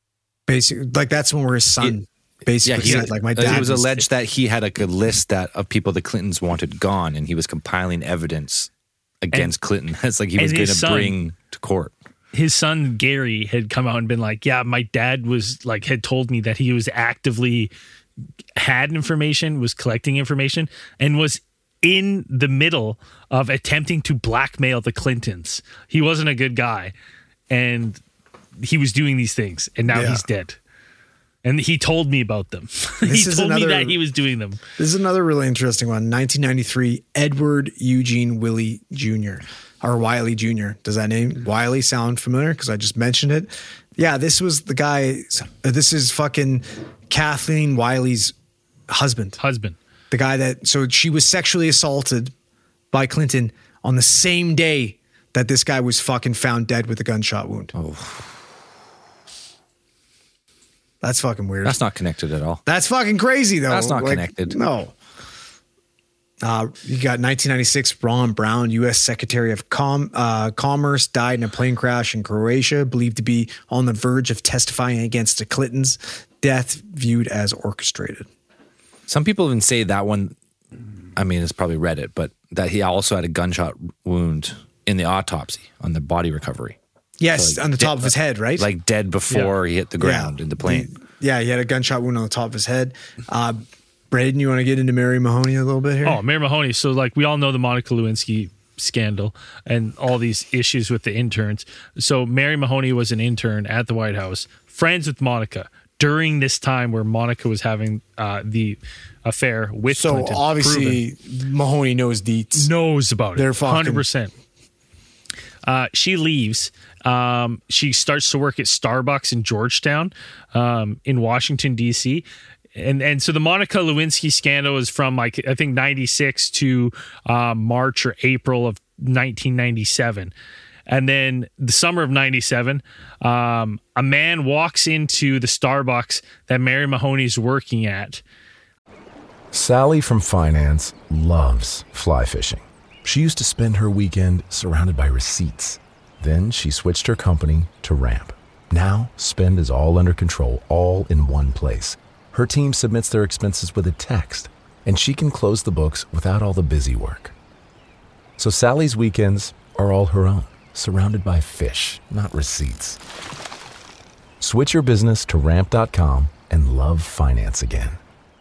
Basically, like that's when where his son basically said, like, my dad it was alleged that he had like a list of people the Clintons wanted gone, and he was compiling evidence against Clinton. It's like he was going to bring to court. His son Gary had come out and been like, yeah, my dad was like, had told me that he was actively had information, was collecting information, and was in the middle of attempting to blackmail the Clintons. He wasn't a good guy, and he was doing these things, and now he's dead. And he told me about them. He told me that he was doing them. This is another really interesting one. 1993, Edward Eugene Willie Jr. or Wiley Jr. Does that name Wiley sound familiar? Because I just mentioned it. Yeah, this was the guy. This is fucking Kathleen Wiley's husband. The guy that, so she was sexually assaulted by Clinton on the same day that this guy was fucking found dead with a gunshot wound. Oh. That's fucking weird. That's not connected at all. That's fucking crazy, though. That's not connected. No. You got 1996, Ron Brown, U.S. Secretary of Commerce, died in a plane crash in Croatia, believed to be on the verge of testifying against the Clintons. Death viewed as orchestrated. Some people even say that one, I mean, it's probably Reddit, but that he also had a gunshot wound in the autopsy on the body recovery. Yes, so on the top of his head, right? Like dead before he hit the ground in the plane. He had a gunshot wound on the top of his head. Braden, you want to get into Mary Mahoney a little bit here? Oh, Mary Mahoney. So, like, we all know the Monica Lewinsky scandal and all these issues with the interns. So, Mary Mahoney was an intern at the White House, friends with Monica during this time where Monica was having the affair with Clinton. So, obviously, Mahoney knows deets. Knows about it. They're fucking 100%. She leaves. She starts to work at Starbucks in Georgetown, in Washington, D.C. And so the Monica Lewinsky scandal is from, like, I think 96 to March or April of 1997. And then the summer of 97, a man walks into the Starbucks that Mary Mahoney's working at. Sally from finance loves fly fishing. She used to spend her weekend surrounded by receipts. Then she switched her company to Ramp. Now, spend is all under control, all in one place. Her team submits their expenses with a text, and she can close the books without all the busy work. So Sally's weekends are all her own, surrounded by fish, not receipts. Switch your business to Ramp.com and love finance again.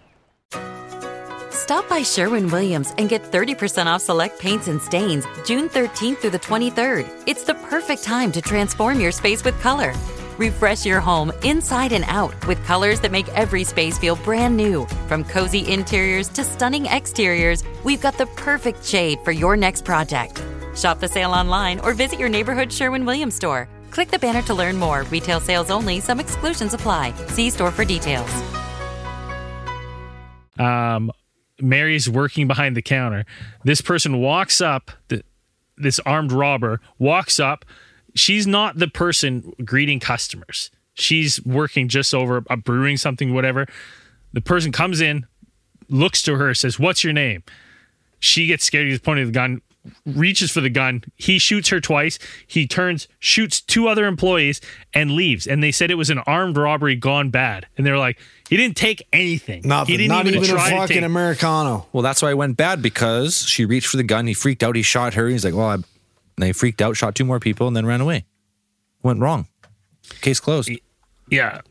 Stop by Sherwin-Williams and get 30% off select paints and stains June 13th through the 23rd. It's the perfect time to transform your space with color. Refresh your home inside and out with colors that make every space feel brand new. From cozy interiors to stunning exteriors, we've got the perfect shade for your next project. Shop the sale online or visit your neighborhood Sherwin-Williams store. Click the banner to learn more. Retail sales only. Some exclusions apply. See store for details. Mary's working behind the counter. This person walks up, this armed robber walks up. She's not the person greeting customers. She's working just over brewing something, whatever. The person comes in, looks to her, says, "What's your name?" She gets scared. He's pointing the gun, reaches for the gun. He shoots her twice. He turns, shoots two other employees, and leaves. And they said it was an armed robbery gone bad. And they're like, he didn't take anything. Nothing. He didn't Not even a try fucking to take Americano. Well, that's why it went bad, because she reached for the gun. He freaked out. He shot her. He's like, well, and they freaked out, shot two more people, and then ran away. Went wrong. Case closed. Yeah.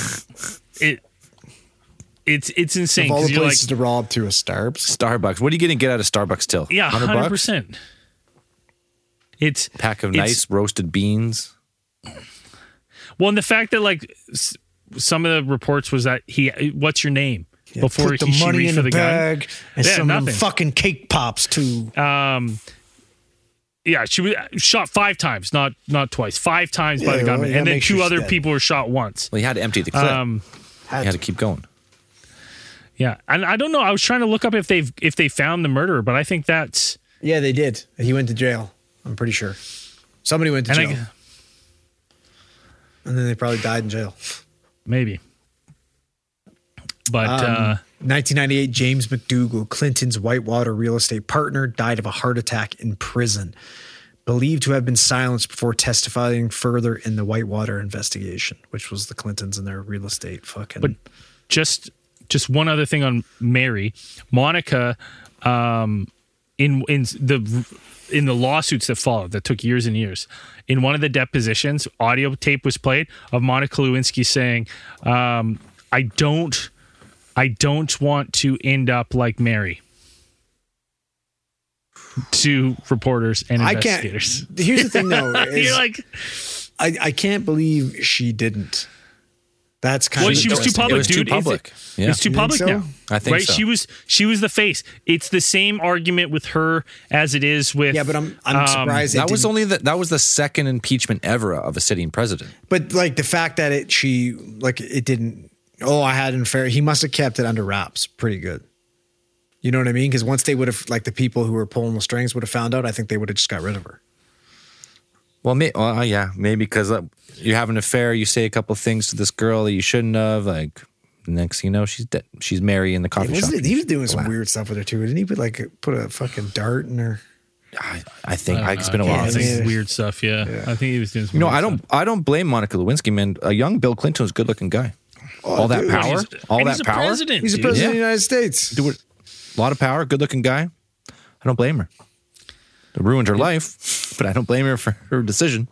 It's insane. Of all the 'cause you're places to rob to a Starbucks. What are you going to get out of Starbucks till? Yeah, 100%. It's pack of nice roasted beans. Well, and the fact that, like, some of the reports was that what's your name? Yeah, Before put the money reached in for the bag gun. and some of them nothing. fucking cake pops too. Yeah, she was shot 5 times, not twice. 5 times by the gunman, and then 2 other people were shot once. Well, you had to empty the clip. You had to keep going. Yeah, and I don't know. I was trying to look up if they found the murderer, but I think that's Yeah, they did. He went to jail. I'm pretty sure. Somebody went to jail. And then they probably died in jail. Maybe. But 1998, James McDougal, Clinton's Whitewater real estate partner, died of a heart attack in prison. believed to have been silenced before testifying further in the Whitewater investigation, which was the Clintons and their real estate fucking. But just one other thing on Mary, Monica, in the lawsuits that followed, that took years and years, in one of the depositions, audio tape was played of Monica Lewinsky saying, I don't want to end up like Mary, to reporters and investigators. Here's the thing, though. Is You're like, I can't believe she didn't. That's kind of she was too public, it was dude. too public. It was too You think public so? now. I think right? so. She was the face. It's the same argument with her as it is with. Yeah, but I'm surprised That was that was the second impeachment ever of a sitting president. But like the fact that it didn't. Oh, I had an affair. He must have kept it under wraps pretty good. You know what I mean? Because once they would have, like the people who were pulling the strings would have found out, I think they would have just got rid of her. Well, yeah, maybe because you have an affair, you say a couple things to this girl that you shouldn't have. Like, next thing you know, she's dead. She's Mary in the coffee shop. He was doing some weird stuff with her too. Didn't he put a fucking dart in her? I think it's been a while. I think Yeah. weird stuff. Yeah. I think he was doing some. You know, weird stuff. I don't blame Monica Lewinsky, man. A young Bill Clinton was a good-looking guy. All that dude. power, And he's a president. He's the dude. president of the United States. Do it. A lot of power, good-looking guy. I don't blame her. It ruined her life, but I don't blame her for her decision.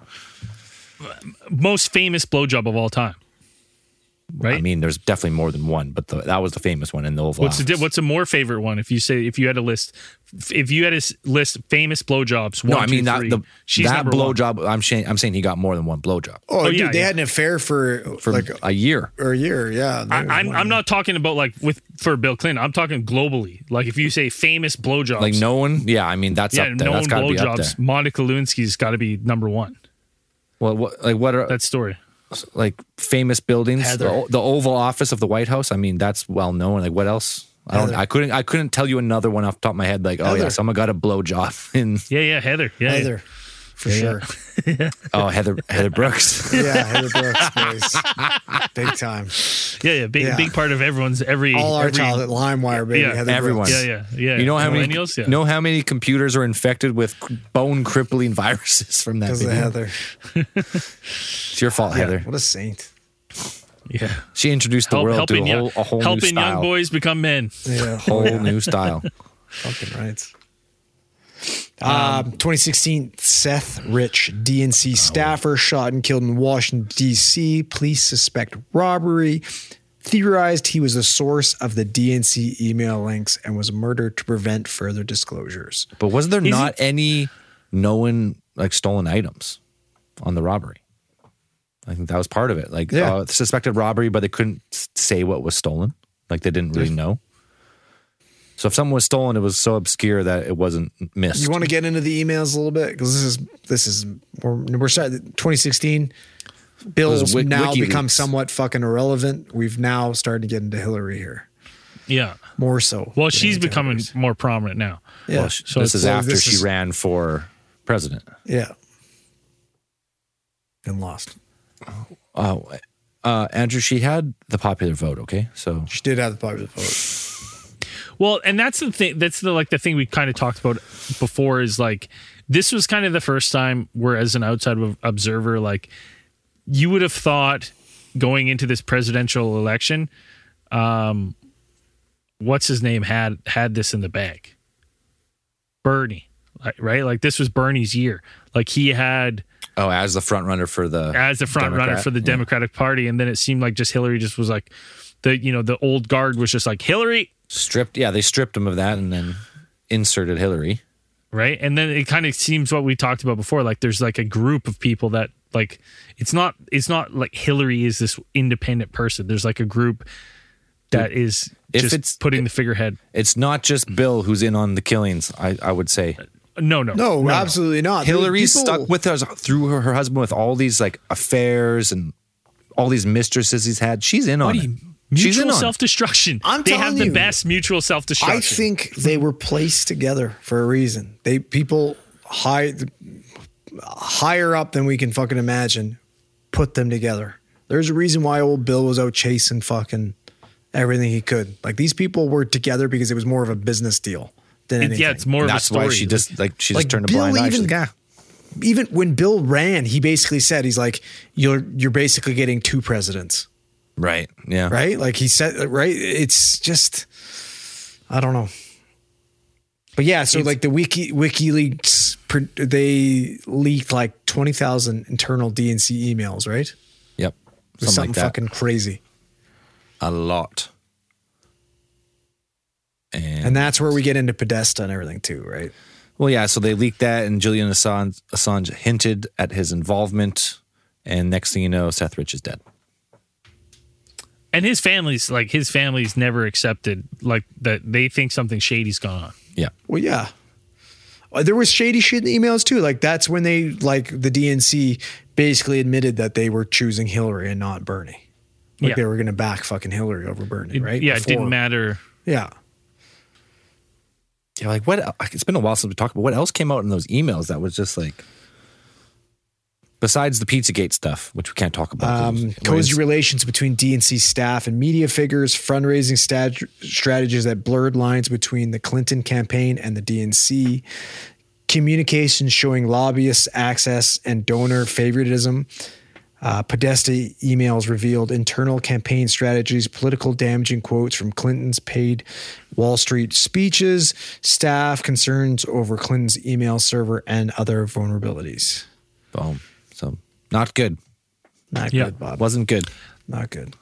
Most famous blowjob of all time. Right. I mean, there's definitely more than one, but that was the famous one in the Oval Office. What's a more favorite one? If you had to list famous blowjobs. No, one, I mean two, three, that she's number one. blowjob. I'm saying he got more than one blowjob Oh, dude, yeah, they yeah. had an affair for like a year. or a year. Yeah, I'm not talking about like for Bill Clinton. I'm talking globally. Like if you say famous blowjobs, Like no one. Yeah, I mean that's up there. known That's got to be up there. blowjobs. Monica Lewinsky's got to be number one. Well, what are That story. like famous buildings? Heather. The Oval Office of the White House. I mean, that's well known. Like what else? Heather. I couldn't tell you another one off the top of my head. Like oh yeah, Heather. someone got a blowjob in Yeah, Heather. Yeah, Heather, for sure. Heather Brooks. Yeah, Heather Brooks, boys. Big time. Yeah. Big part of every All our every, childhood LimeWire, baby. Yeah, Heather everyone. Brooks. Yeah. You know how many? Millennials? Yeah. You know how many computers are infected with bone crippling viruses from that? Because of video? Heather. It's your fault, Heather. What a saint. Yeah. She introduced the world to helping a whole new helping style. young boys become men. Yeah. Whole new style. Fucking right. 2016, Seth Rich, DNC staffer, shot and killed in Washington, D.C. Police suspect robbery. Theorized he was the source of the DNC email links and was murdered to prevent further disclosures. But was there not any known like stolen items on the robbery? I think that was part of it. Like suspected robbery, but they couldn't say what was stolen. Like they didn't really know. So if something was stolen, it was so obscure that it wasn't missed. You want to get into the emails a little bit? Because this is we're starting 2016. Bill's now WikiLeaks. become somewhat fucking irrelevant. We've now started to get into Hillary here. Yeah. More so. Well, getting she's into becoming Hillary's. more prominent now. Yeah. Well, So this is after this she is- ran for president. Yeah. And lost. Andrew, she had the popular vote. Okay, so She did have the popular vote. Well, and that's the thing. That's the thing we kind of talked about before. Is like this was kind of the first time where, as an outside observer, like you would have thought going into this presidential election, what's his name had this in the bag. Bernie, right? Like this was Bernie's year. Like he had. as the front runner for the runner for the Democratic Party, and then it seemed like just Hillary just was like the old guard was just like Hillary. stripped. Yeah, they stripped him of that and then inserted Hillary. Right. And then it kind of seems what we talked about before. Like there's like a group of people that like it's not like Hillary is this independent person. There's like a group that is just it's putting the figurehead. It's not just Bill who's in on the killings. I would say No, absolutely not. Hillary's People- stuck with us through her husband with all these like affairs and all these mistresses he's had. She's in on it. She's in Mutual on it. self-destruction. I'm They have telling the you, best mutual self-destruction. I think they were placed together for a reason. People higher up than we can fucking imagine put them together. There's a reason why old Bill was out chasing fucking everything he could. Like these people were together because it was more of a business deal than anything. Yeah, it's more of a That's story. why she just Like turned a Bill blind eye. She's even- like, even when Bill ran, he basically said, he's like, you're basically getting two presidents. Right. Yeah. Right. Like he said, right. It's just, I don't know. But yeah, so like the WikiLeaks, they leaked like 20,000 internal DNC emails, right? Yep. Something like that. fucking crazy. A lot. And that's where we get into Podesta and everything too, right? Well, yeah. So they leaked that, and Julian Assange hinted at his involvement, and next thing you know, Seth Rich is dead. And his family's never accepted like that. They think something shady's gone on. Yeah. Well, yeah. There was shady shit in the emails too. Like that's when they, like the DNC basically admitted that they were choosing Hillary and not Bernie. Like they were going to back fucking Hillary over Bernie, right? Yeah, it didn't matter. Yeah. Yeah, like what? It's been a while since we talked about what else came out in those emails that was just like, besides the Pizzagate stuff, which we can't talk about. Cozy relations between DNC staff and media figures, fundraising strategies that blurred lines between the Clinton campaign and the DNC, communications showing lobbyists access and donor favoritism. Podesta emails revealed internal campaign strategies, political damaging quotes from Clinton's paid Wall Street speeches, staff concerns over Clinton's email server, and other vulnerabilities. Boom. So not good. Not good, Bob. Wasn't good. Not good.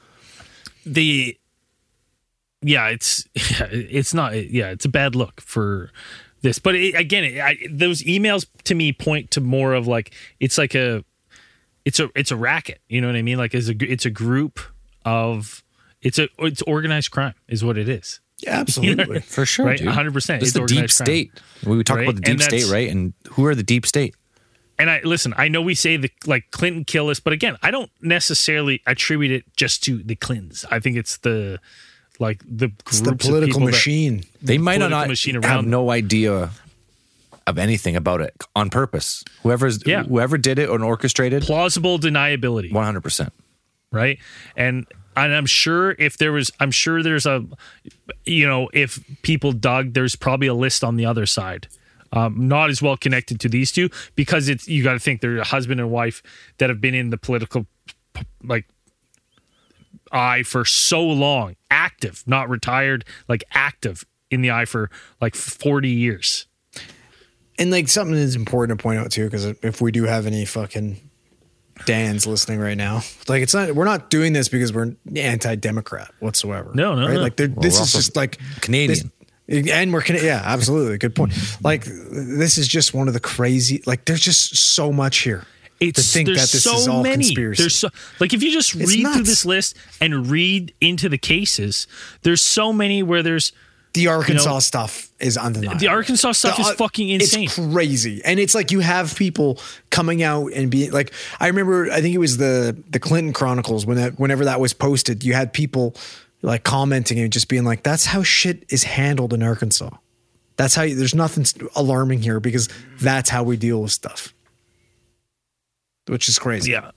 It's not. Yeah, it's a bad look for this. But those emails to me point to more of like it's a racket. You know what I mean? Like it's a group of it's organized crime is what it is. Yeah, absolutely. You know, for sure, right? Dude. 100%. It's the deep state. We talk about the deep state, right? And who are the deep state? And I know we say like Clinton kill list, but again, I don't necessarily attribute it just to the Clintons. I think it's the groups the political of machine. They might not machine have no idea of anything about it on purpose. Whoever did it or orchestrated, plausible deniability, 100%. Right. And I'm sure if there's if people dug, there's probably a list on the other side. Not as well connected to these two because you got to think they're a husband and wife that have been in the political eye for so long, active, not retired, like active in the eye for like 40 years. And like something that's important to point out too, because if we do have any fucking Dans listening right now, like we're not doing this because we're anti-democrat whatsoever. No, right? no. Like this is just like Canadian. And we're yeah, absolutely. Good point. Like this is just one of the crazy, like there's just so much here to think that this is all conspiracy. There's like if you just read through this list and read into the cases, there's so many where there's the Arkansas stuff is undeniable. The Arkansas stuff is fucking insane. It's crazy. And it's like you have people coming out and being like, I remember, I think it was the Clinton Chronicles whenever that was posted, you had people like commenting and just being like, that's how shit is handled in Arkansas. That's how there's nothing alarming here because that's how we deal with stuff. Which is crazy. Yeah.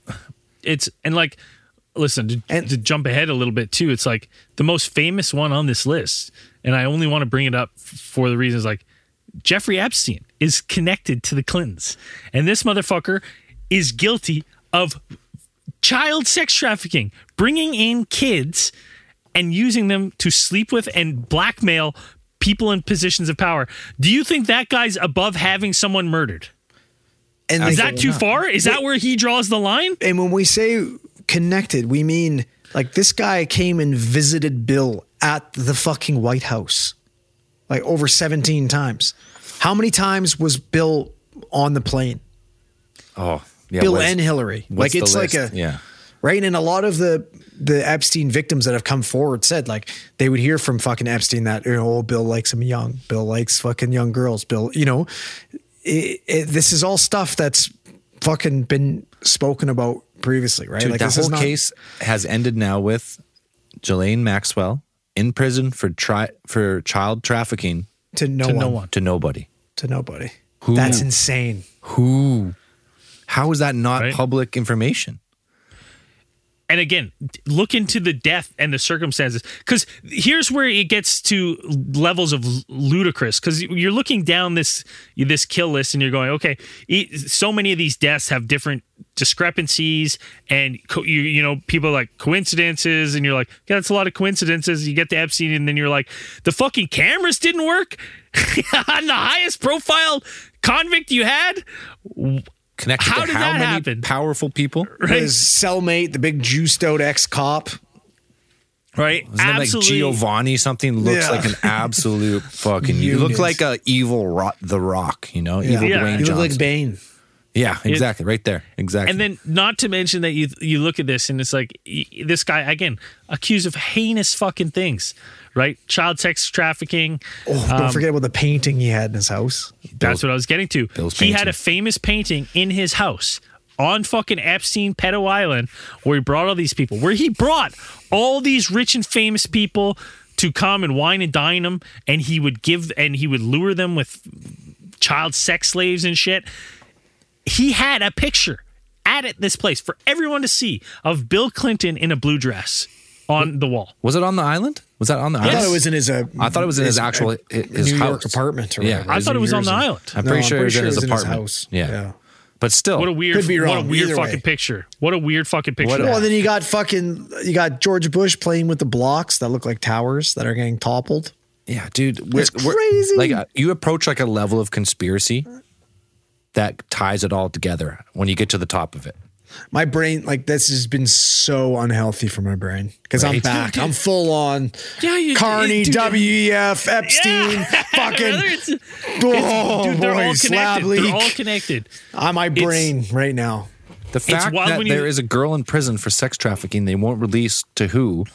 Listen, to jump ahead a little bit too, it's like the most famous one on this list, and I only want to bring it up for the reasons like Jeffrey Epstein is connected to the Clintons, and this motherfucker is guilty of child sex trafficking, bringing in kids and using them to sleep with and blackmail people in positions of power. Do you think that guy's above having someone murdered? And is that too far? Is that where he draws the line? And when we say connected, we mean like this guy came and visited Bill at the fucking White House like over 17 times. How many times was Bill on the plane? Oh, yeah. Bill and Hillary. Like it's like right. And a lot of the Epstein victims that have come forward said like they would hear from fucking Epstein that, Bill likes him young. Bill likes fucking young girls. Bill, this is all stuff that's fucking been spoken about previously, right? Dude, like that whole case has ended now with Ghislaine Maxwell in prison for child trafficking to no one. To nobody. Who? That's insane. Who? How is that not public information? And again, look into the death and the circumstances, because here's where it gets to levels of ludicrous, because you're looking down this kill list and you're going, okay, so many of these deaths have different discrepancies, and people are like coincidences, and you're like, yeah, that's a lot of coincidences. You get to Epstein, and then you're like, the fucking cameras didn't work on the highest profile convict you had. Connected How to did how that many happen? powerful people? Right? His cellmate, the big juiced out ex-cop. Right? Isn't it like Giovanni something looks Yeah. like an absolute fucking... You look Unit. like a evil The Rock, Evil Yeah. Dwayne You look like Johnson. Bane. Yeah, exactly. Right there. Exactly. And then, not to mention that you look at this and it's like, this guy, again, accused of heinous fucking things, right? Child sex trafficking. Oh, don't forget about the painting he had in his house. That's what I was getting to. Bill's He had painting. a famous painting in his house on fucking Epstein Pedo Island, where he brought all these people, where he brought all these rich and famous people to come and wine and dine them, and he would lure them with child sex slaves and shit. He had a picture at this place for everyone to see of Bill Clinton in a blue dress on the wall. was it on the island? Was that on the I island? thought it was in his. I thought it was in his actual his New York house. apartment. Or Yeah. whatever. I Is thought it was New on the Jersey? island. I'm No, pretty sure it was in his it was apartment. house. Yeah. But still. What a weird, Could be what a wrong, weird either fucking way. picture. What a weird fucking picture. What a- Well, then you got George Bush playing with the blocks that look like towers that are getting toppled. Yeah, dude. It's crazy. Like you approach like a level of conspiracy that ties it all together when you get to the top of it. My brain, like this, has been so unhealthy for my brain because I'm Right. back. I'm full on. Yeah, Carney, dude, WEF, Epstein, fucking. Oh, dude, they're boy, all slab connected. They're leak. all connected. On my brain right now. The fact wild that when you- there is a girl in prison for sex trafficking they won't release to who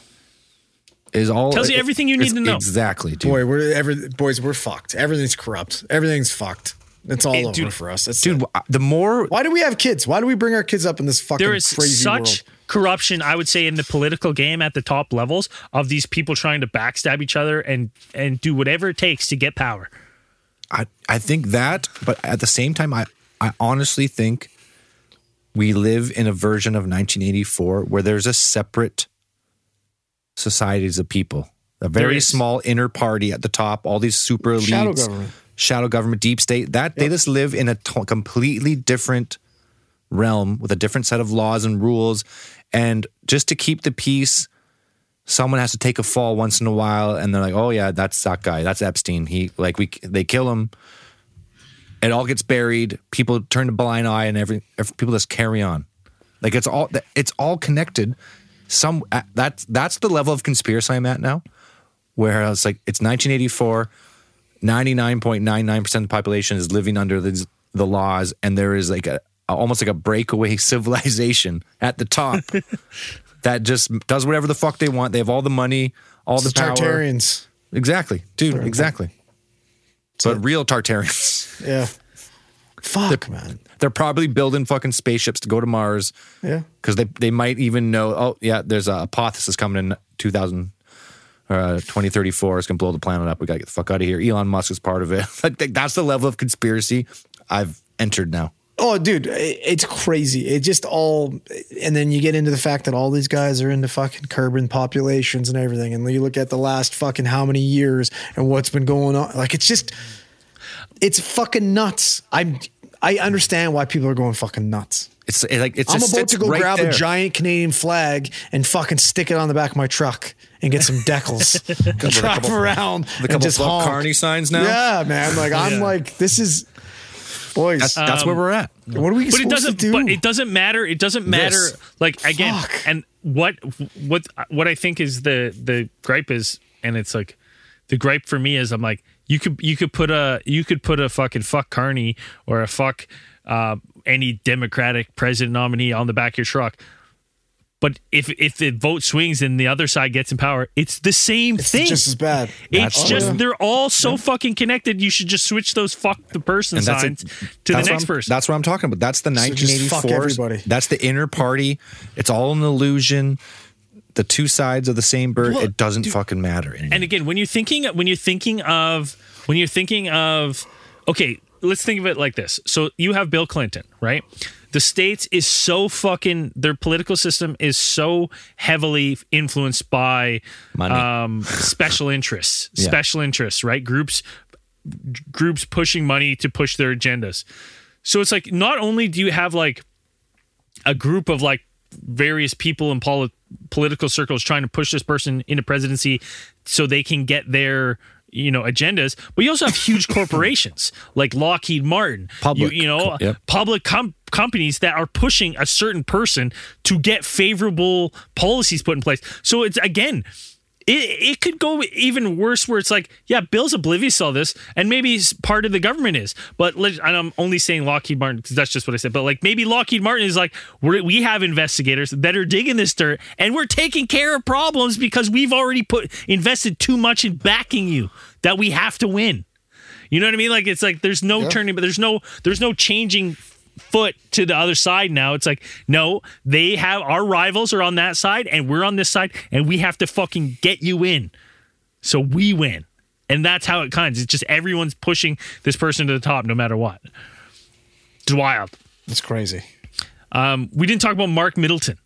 is all Tells you everything you need it's- to know. Exactly, dude. Boy, we're fucked. Everything's corrupt. Everything's fucked. It's all over dude, for us. That's Dude, it. the more Why do we have kids? Why do we bring our kids up in this fucking There is crazy such world? corruption, I would say, in the political game at the top levels of these people trying to backstab each other and do whatever it takes to get power. I think that, but at the same time, I honestly think we live in a version of 1984 where there's a separate societies of people, a There very is. small inner party at the top, all these super elites, shadow government, deep state, that they just live in a completely different realm with a different set of laws and rules. And just to keep the peace, someone has to take a fall once in a while, and they're like, "Oh yeah, that's that guy. That's Epstein. They kill him. It all gets buried. People turn a blind eye, and people just carry on. Like it's all connected. That's the level of conspiracy I'm at now, where I was like, it's 1984. 99.99% of the population is living under the laws, and there is like almost like a breakaway civilization at the top that just does whatever the fuck they want. They have all the money, all the power. Tartarians. Exactly, dude. Exactly. But real Tartarians. Yeah. Fuck, man. They're probably building fucking spaceships to go to Mars. Yeah. Because they might even know, oh, yeah, there's a hypothesis coming in 2034. It's going to blow the planet up. We got to get the fuck out of here. Elon Musk is part of it. Like, that's the level of conspiracy I've entered now. Oh, dude, it's crazy. It just all, and then you get into the fact that all these guys are into fucking curbing populations and everything. And you look at the last fucking how many years and what's been going on. Like, it's fucking nuts. I understand why people are going fucking nuts. I'm I'm about to go grab a giant Canadian flag and fucking stick it on the back of my truck and get some decals and drive around The and couple just fuck honk. Carney signs now. Yeah, man. Like, I'm like, this is, boys. That's where we're at. What are we supposed to do? But it doesn't matter. It doesn't matter. This. Like, again, Fuck. and what I think is the gripe is, and it's like the gripe for me is, I'm like, you could put a fucking fuck Carney or a fuck any Democratic president nominee on the back of your truck. But if the vote swings and the other side gets in power, it's the same thing. It's just as bad. It's they're all so fucking connected. You should just switch those fuck the person And that's signs it. to the That's next what I'm- person. That's what I'm talking about. That's the So just fuck 1984. everybody. That's the inner party. It's all an illusion. The two sides of the same bird. Well, it doesn't fucking matter anymore. And again, when you're thinking of, okay, let's think of it like this. So you have Bill Clinton, right? The States is so fucking, their political system is so heavily influenced by Money. special interests, Yeah. special interests, right? Groups pushing money to push their agendas. So it's like, not only do you have like a group of like various people in political circles trying to push this person into presidency so they can get their, agendas, but you also have huge corporations like Lockheed Martin, Public. Yep. public companies that are pushing a certain person to get favorable policies put in place. So it's, again, it could go even worse where it's like, yeah, Bill's oblivious to all this, and maybe part of the government is, but and I'm only saying Lockheed Martin because that's just what I said, but like maybe Lockheed Martin is like, we have investigators that are digging this dirt and we're taking care of problems because we've already invested too much in backing you that we have to win. You know what I mean? Like, it's like there's no turning, but there's no changing foot to the other side now. It's like, no, they have, our rivals are on that side and we're on this side and we have to fucking get you in so we win. And that's how it kinds. It's just everyone's pushing this person to the top no matter what. It's wild. It's crazy. We didn't talk about Mark Middleton.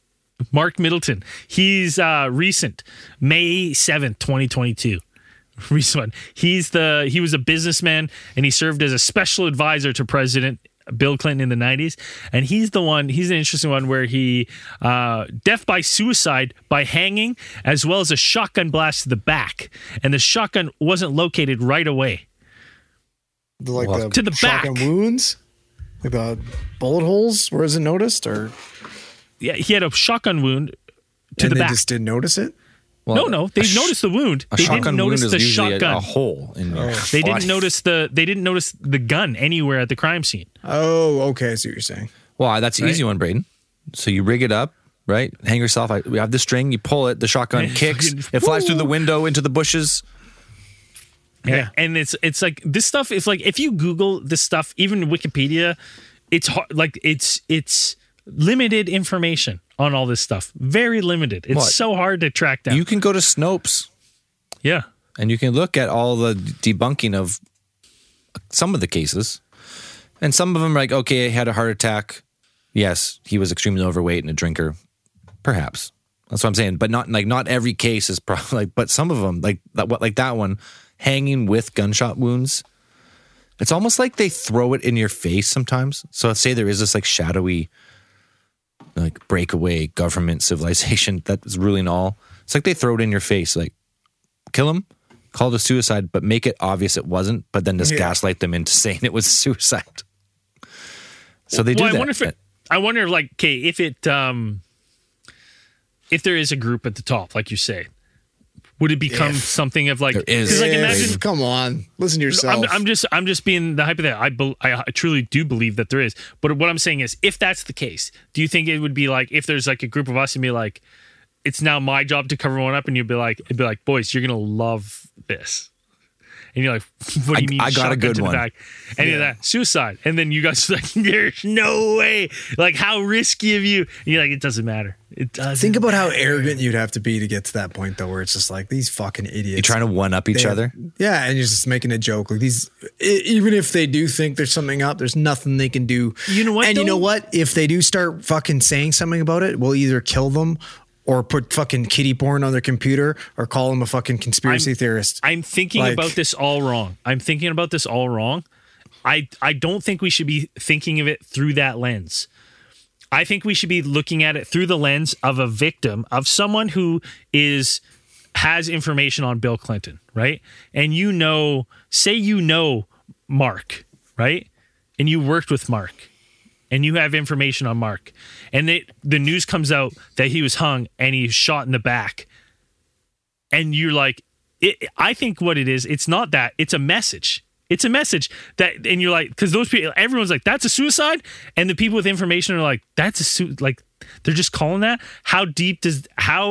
He's recent, May 7th, 2022. Recent one. He was a businessman and he served as a special advisor to President Bill Clinton in the 90s. And he's an interesting one where he, death by suicide by hanging, as well as a shotgun blast to the back. And the shotgun wasn't located right away. To the back. Wounds? Like the bullet holes? Where is it noticed? Or yeah, he had a shotgun wound to the they back. just didn't notice it? Well, no. They noticed the wound. They didn't notice the shotgun. A hole in your They body. didn't notice the gun anywhere at the crime scene. Oh, okay. I see what you're saying. Well, that's the easy one, Braden. So you rig it up, right? Hang yourself. We have the string. You pull it. The shotgun kicks. It flies through the window into the bushes. Yeah, and it's like this stuff is like, if you Google this stuff, even Wikipedia, it's hard, like it's limited information on all this stuff. Very limited. It's so hard to track down. You can go to Snopes. Yeah. And you can look at all the debunking of some of the cases. And some of them are like, okay, he had a heart attack. Yes, he was extremely overweight and a drinker. Perhaps. That's what I'm saying. But not every case is probably like, but some of them, like that one, hanging with gunshot wounds. It's almost like they throw it in your face sometimes. So let's say there is this like shadowy, like breakaway government civilization that is ruling all. It's like they throw it in your face, like kill him, call it a suicide, but make it obvious it wasn't, but then just gaslight them into saying it was suicide. So they do that. I wonder like, okay, if there is a group at the top, like you say, would it become something of like, there is. 'cause, like, imagine, Come on, listen to yourself. I'm just being the hypothetical. I truly do believe that there is. But what I'm saying is, if that's the case, do you think it would be like, if there's like a group of us and be like, it's now my job to cover one up, and it'd be like, boys, you're gonna love this. And you're like, what do you mean? I got a good one. Back? And you're like, suicide. And then you guys are like, there's no way. Like, how risky of you? And you're like, it doesn't matter. It doesn't. Think about how arrogant you'd have to be to get to that point, though, where it's just like these fucking idiots. You're trying to one up each other. Yeah, and you're just making a joke. Like these, even if they do think there's something up, there's nothing they can do. You know what? And though? you know what? If they do start fucking saying something about it, we'll either kill them or put fucking kiddie porn on their computer or call them a fucking conspiracy theorist. I'm thinking about this all wrong. I don't think we should be thinking of it through that lens. I think we should be looking at it through the lens of a victim, of someone who has information on Bill Clinton, right? And say Mark, right? And you worked with Mark. And you have information on Mark, and the news comes out that he was hung and he's shot in the back, and you're like, I think what it is, it's not that, it's a message. It's a message that, and you're like, because those people, everyone's like, that's a suicide, and the people with information are like, that's a like, they're just calling that. How deep does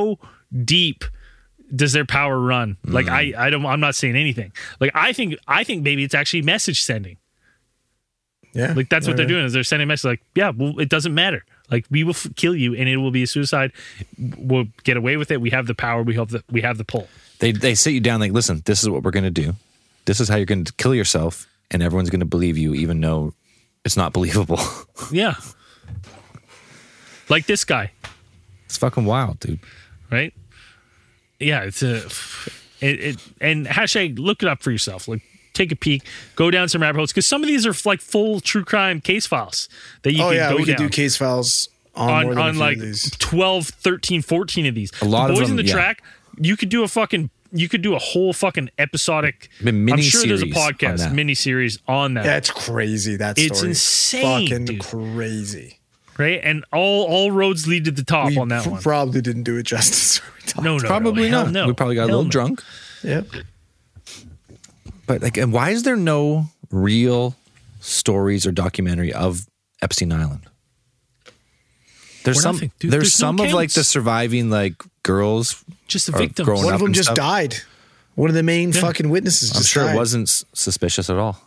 their power run? Like, I'm not saying anything. Like, I think maybe it's actually message sending. Yeah, like that's what they're doing, is they're sending a message like, yeah, well, it doesn't matter. Like, we will kill you and it will be a suicide. We'll get away with it. We have the power. We have the pull. They sit you down like, listen, this is what we're going to do. This is how you're going to kill yourself, and everyone's going to believe you, even though it's not believable. Yeah. Like this guy, It's fucking wild, dude. right? Yeah, it's and hashtag look it up for yourself. Like, take a peek, go down some rabbit holes, because some of these are like full true crime case files that you can go we down. could do case files on more than a on few like of these. 12, 13, 14 of these. A lot the of Boys them, in the yeah. Track, you could do a whole fucking episodic. Mini I'm sure there's a series on podcast that. mini series on that. That's crazy. That It's story. insane, Fucking dude. crazy. Right, and all roads lead to the top We on that one. probably didn't do it justice. No, Probably hell not. No. We probably got a Hell little no. drunk. Yep. But like, and why is there no real stories or documentary of Epstein Island? There's Or some. nothing, dude. There's There's no some of like counts. the surviving like girls. Just the or victims. growing One up of them and just stuff. died. One of the main fucking witnesses I'm just sure died. it wasn't suspicious at all.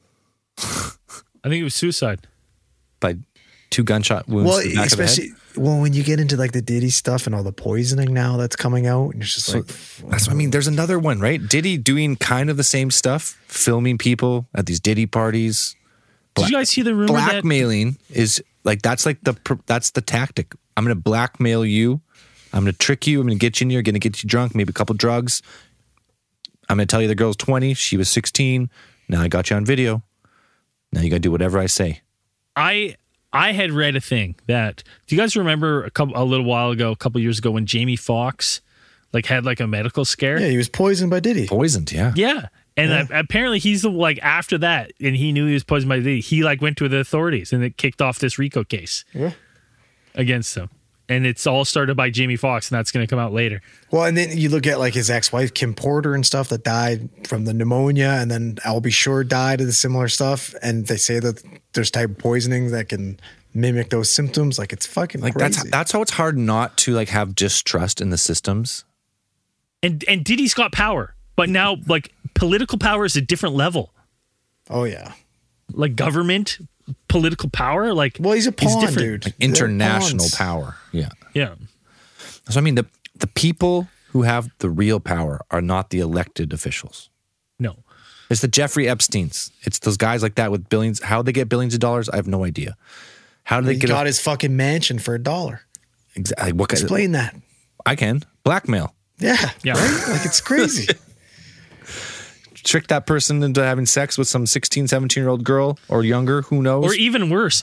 I think it was suicide. By 2 gunshot wounds Well, to the back of the head. especially when you get into like the Diddy stuff and all the poisoning now that's coming out, and it's just So like, that's what I mean. There's another one, right? Diddy doing kind of the same stuff, filming people at these Diddy parties. Did you guys see the rumor that Blackmailing is like that's the tactic. I'm going to blackmail you. I'm going to trick you. I'm going to get you in here. Going to get you drunk. Maybe a couple drugs. I'm going to tell you the girl's 20. She was 16. Now I got you on video. Now you got to do whatever I say. I had read a thing that, do you guys remember a little while ago, a couple years ago, when Jamie Foxx like had like a medical scare? yeah, he was poisoned by Diddy. Poisoned, yeah. Yeah. And apparently he's the like after that, and he knew he was poisoned by Diddy. He like went to the authorities, and it kicked off this RICO case against him. And it's all started by Jamie Foxx, and that's going to come out later. Well, and then you look at like his ex-wife Kim Porter and stuff that died from the pneumonia, and then Albie Shore died of the similar stuff. And they say that there's type of poisoning that can mimic those symptoms. Like, it's fucking Like crazy. that's how it's hard not to like have distrust in the systems. And Diddy's got power, but now like political power is a different level. Oh yeah. Like government, political power, like Well, he's a pawn, different. dude. They're International pawns. power. Yeah. Yeah. So I mean the people who have the real power are not the elected officials. No. It's the Jeffrey Epsteins. It's those guys like that with billions. How they get billions of dollars, I have no idea. How do they He get got his fucking mansion for $1. exactly what kind Explain that. I can blackmail. Yeah. Yeah. Right? Like, it's crazy. Trick that person into having sex with some 16, 17-year-old girl or younger, who knows? Or even worse.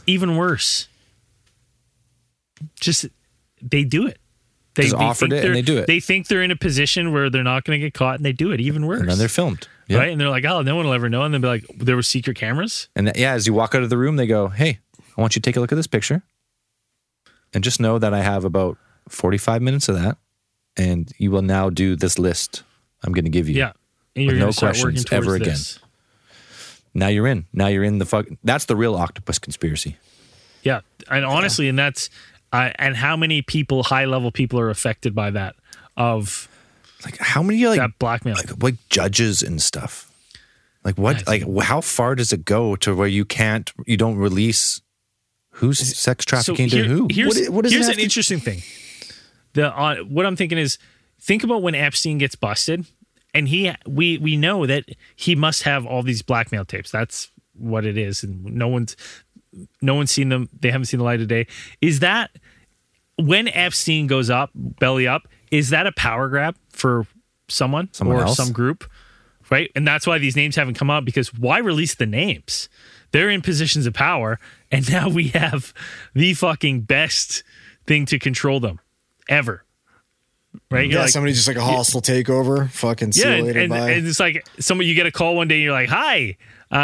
Just they do it. They Just offered think it and they're- they do it. They think they're in a position where they're not going to get caught, and they do it. Even worse. And then they're filmed. Yeah. Right? And they're like, oh, no one will ever know. And they'll be like, there were secret cameras. And as you walk out of the room, they go, hey, I want you to take a look at this picture. And just know that I have about 45 minutes of that. And you will now do this list I'm going to give you. Yeah. And you're With going no to start working questions towards ever this. Now you're in. Now you're in the fuck. That's the real octopus conspiracy. Yeah. And honestly, and that's, and how many people, high level people, are affected by that, of Like how many like that blackmail. like judges and stuff? Like what? Like how far does it go to where you don't release who's sex trafficking to who? Here's, What does it here's have an to- interesting thing. What I'm thinking is, think about when Epstein gets busted, and we know that he must have all these blackmail tapes. That's what it is, and no one's seen them. They haven't seen the light of day. Is that when Epstein goes up, belly up? Is that a power grab for someone or else? some group? Right, and that's why these names haven't come out, because why release the names? They're in positions of power, and now we have the fucking best thing to control them ever. Right? You're Yeah, like, somebody just like a hostile takeover. Fucking see yeah, you later, and bye. it's like somebody, you get a call one day, and you're like, "Hi,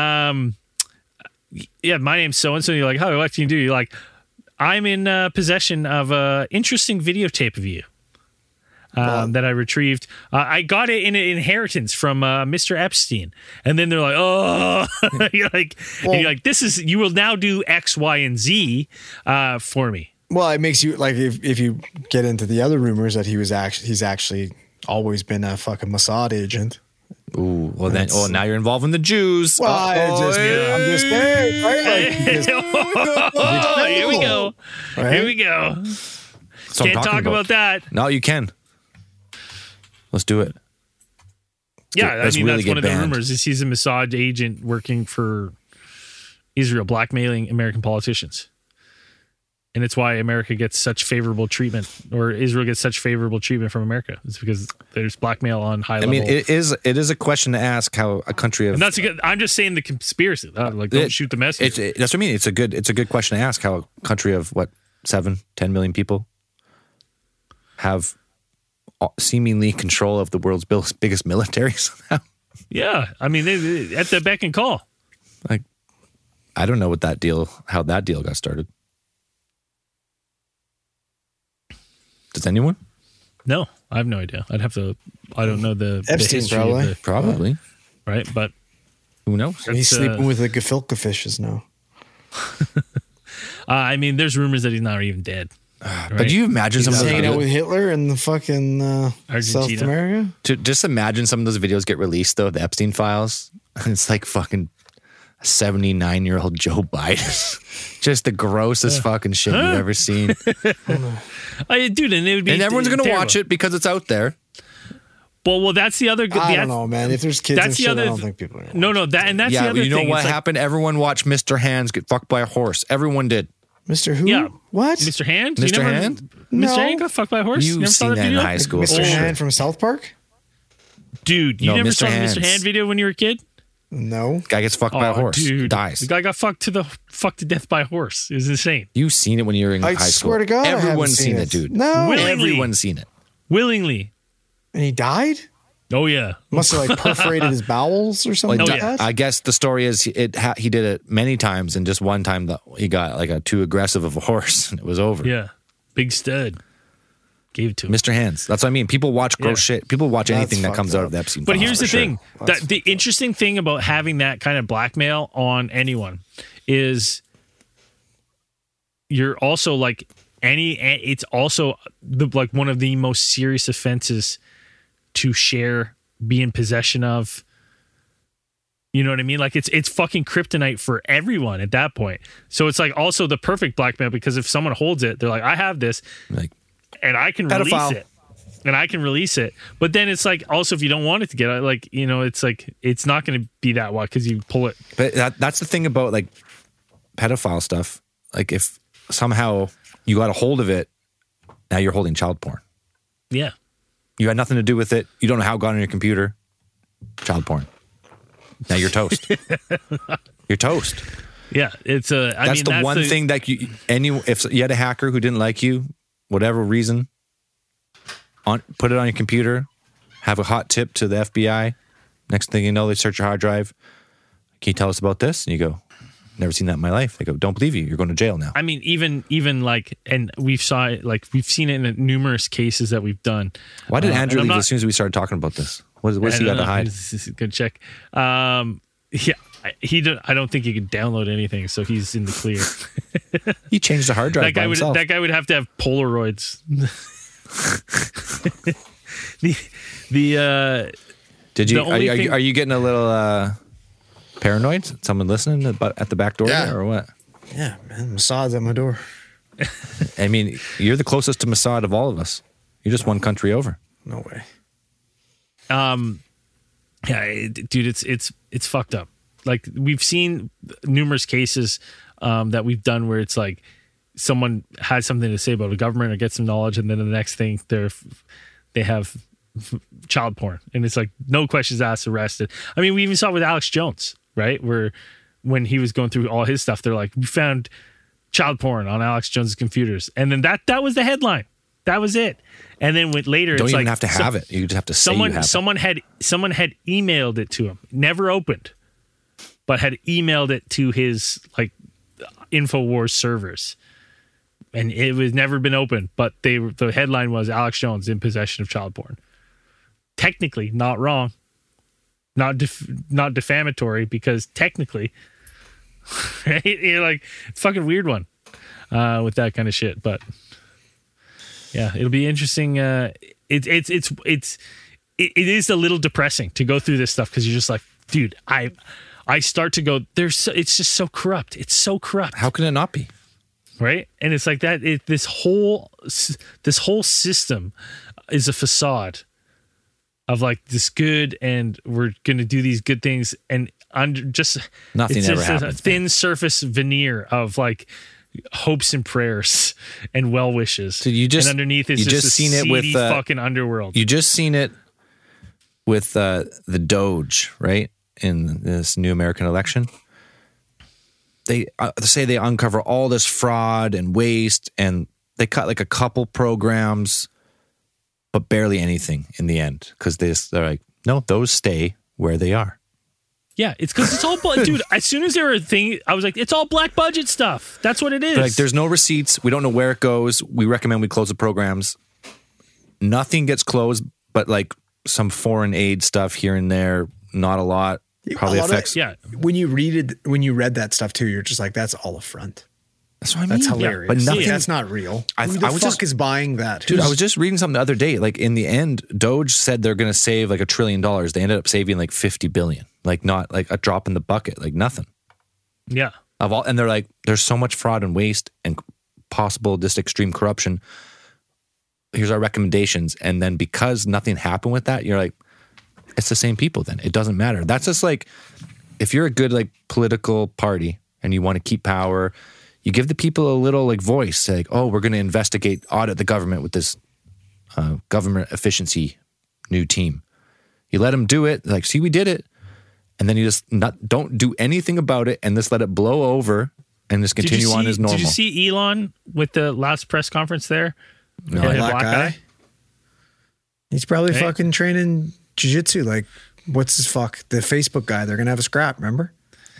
yeah, my name's so and so." You're like, "Hi, what can you do?" You're like, "I'm in possession of a interesting videotape of you." That I retrieved. I got it in an inheritance from Mr. Epstein. And then they're like, oh, you're like, and you're like, you will now do X, Y, and Z for me. Well, it makes you like, if you get into the other rumors that he's actually always been a fucking Mossad agent. Ooh, well then, now you're involving the Jews. Well, I'm just saying, right? Like, because- Oh, here we go. Right? Here we go. So I'm Can't talking talk about that. No, you can. Let's do it. Yeah, Let's I mean, really that's get one of the banned. rumors is he's a Mossad agent working for Israel, blackmailing American politicians. And it's why America gets such favorable treatment, or Israel gets such favorable treatment from America. It's because there's blackmail on high level. I mean, it is a question to ask how a country of. And that's a good. I'm just saying the conspiracy. Don't shoot the messenger. That's what I mean. It's a good question to ask how a country of 10 million people have seemingly control of the world's biggest military somehow. Yeah, I mean, they at the beck and call. Like, I don't know how that deal got started. Does anyone? No, I have no idea. I don't know the Epstein, history probably. of the, Probably. right, but Who knows? He's sleeping with the gefilte fishes now. I mean, there's rumors that he's not even dead. But do you imagine some of He's those hanging out videos? with Hitler in the fucking South Argentina. America. Just imagine some of those videos get released though, the Epstein files. It's like fucking 79-year-old Joe Biden. Just the grossest fucking shit you've ever seen. Dude, and it would be, And everyone's gonna terrible. watch it because it's out there. Well, that's the other. I don't know, man. If there's kids that's and the shit, other- I don't think people are gonna No, that's the Yeah, other you know thing. what It's like, happened? Everyone watched Mr. Hands get fucked by a horse. Everyone did. Mr. Who? Yeah. What? Mr. Hand? Mr. You never- Hand? No. Mr. Hand got fucked by a horse? You've never saw seen that in video? high school. Mr. for sure. Hand from South Park? Dude, you No, never Mr. saw the Hands. Mr. Hand video when you were a kid? No. Guy gets fucked by a horse. Dude, Dies. The guy got fucked to death by a horse. It was insane. You've seen it when you were in I high school. swear to God, I haven't Everyone's seen seen it. it, dude. No. Willingly. Everyone's seen it. Willingly. And he died? Oh, yeah. Must have like perforated his bowels or something Like, like yeah. that. I guess the story is he did it many times, and just one time that he got like a too aggressive of a horse, and it was over. Yeah. Big stud. Gave it to him. Mr. Hands. That's what I mean. People watch gross Yeah. shit. People watch That's anything that fucked comes out up. of the Epstein But files, here's for the sure. thing. That the interesting thing about having that kind of blackmail on anyone is you're also like it's also like one of the most serious offenses to share, be in possession of. You know what I mean? Like it's fucking kryptonite for everyone at that point. So it's like also the perfect blackmail, because if someone holds it, they're like, I have this Like, and I can Pedophile. release it. And I can release it. But then it's like, also, if you don't want it to get out, like, you know, it's like, it's not going to be that wild because you pull it. but that's the thing about like pedophile stuff. Like, if somehow you got a hold of it, now you're holding child porn. Yeah. You had nothing to do with it. You don't know how it got on your computer. Child porn. Now you're toast. You're toast. Yeah. It's That's the one thing that if you had a hacker who didn't like you, whatever reason, put it on your computer, have a hot tip to the FBI. Next thing you know, they search your hard drive. Can you tell us about this? And you go, never seen that in my life. They go, don't believe you. You're going to jail now. I mean, even like, and we've seen it in numerous cases that we've done. Why did Andrew and I'm leave not- as soon as we started talking about this? What's I he don't got to know. hide? This is a good check. Yeah. I don't think he could download anything, so he's in the clear. He changed the hard drive by himself. That guy would have to have Polaroids. the Did you? the only thing- Are you getting a little paranoid? Someone listening at the back door Yeah. there, or what? Yeah, man. Mossad's at my door. I mean, you're the closest to Mossad of all of us. You're just one country over. No way. Yeah, dude, it's fucked up. Like, we've seen numerous cases that we've done where it's like someone has something to say about a government or gets some knowledge, and then the next thing they have child porn, and it's like no questions asked, arrested. I mean, we even saw it with Alex Jones, right? Where when he was going through all his stuff, they're like, we found child porn on Alex Jones's computers, and then that was the headline. That was it. And then later, Don't it's even like have to have it. You just have to say you have it. someone had emailed it to him, never opened, but had emailed it to his like InfoWars servers, and it was never been opened. But the headline was Alex Jones in possession of child porn. Technically, not wrong, not defamatory, because technically, right? You're like, it's a fucking weird one with that kind of shit, but. Yeah, it'll be interesting. It is a little depressing to go through this stuff, because you're just like, dude, I start to go, it's just so corrupt. It's so corrupt. How can it not be? Right? And it's like that. This whole system is a facade of like this good, and we're going to do these good things, and under just Nothing it's ever just happens, a thin surface veneer of like hopes and prayers and well wishes. So you just- and underneath is you just just a seen it with, seedy fucking underworld. You just seen it with the Doge, right? In this new American election. They say they uncover all this fraud and waste, and they cut like a couple programs, but barely anything in the end because they're like, no, those stay where they are. Yeah, it's because it's all dude. As soon as there were a thing, I was like, it's all black budget stuff. That's what it is. They're like, there's no receipts. We don't know where it goes. We recommend we close the programs. Nothing gets closed, but like some foreign aid stuff here and there. Not a lot. Probably A lot of- affects. yeah. When you read that stuff too, you're just like, that's all a front. That's what I mean. That's hilarious. But nothing. That's not real. I Who the was fuck just- is buying that? Dude, I was just reading something the other day. Like in the end, Doge said they're going to save like $1 trillion. They ended up saving like 50 billion. Like not like a drop in the bucket. Like nothing. Yeah. And they're like, there's so much fraud and waste and possible just extreme corruption. Here's our recommendations. And then because nothing happened with that, you're like, it's the same people. Then it doesn't matter. That's just like if you're a good like political party and you want to keep power. You give the people a little like voice, say, like, oh, we're going to audit the government with this government efficiency new team. You let them do it, like, see, we did it, and then you just don't do anything about it, and just let it blow over, and just continue on as normal. Did you see Elon with the last press conference there? No, The black guy? He's probably Hey. fucking training jiu-jitsu. Like, what's his fuck? The Facebook guy. They're gonna have a scrap. Remember?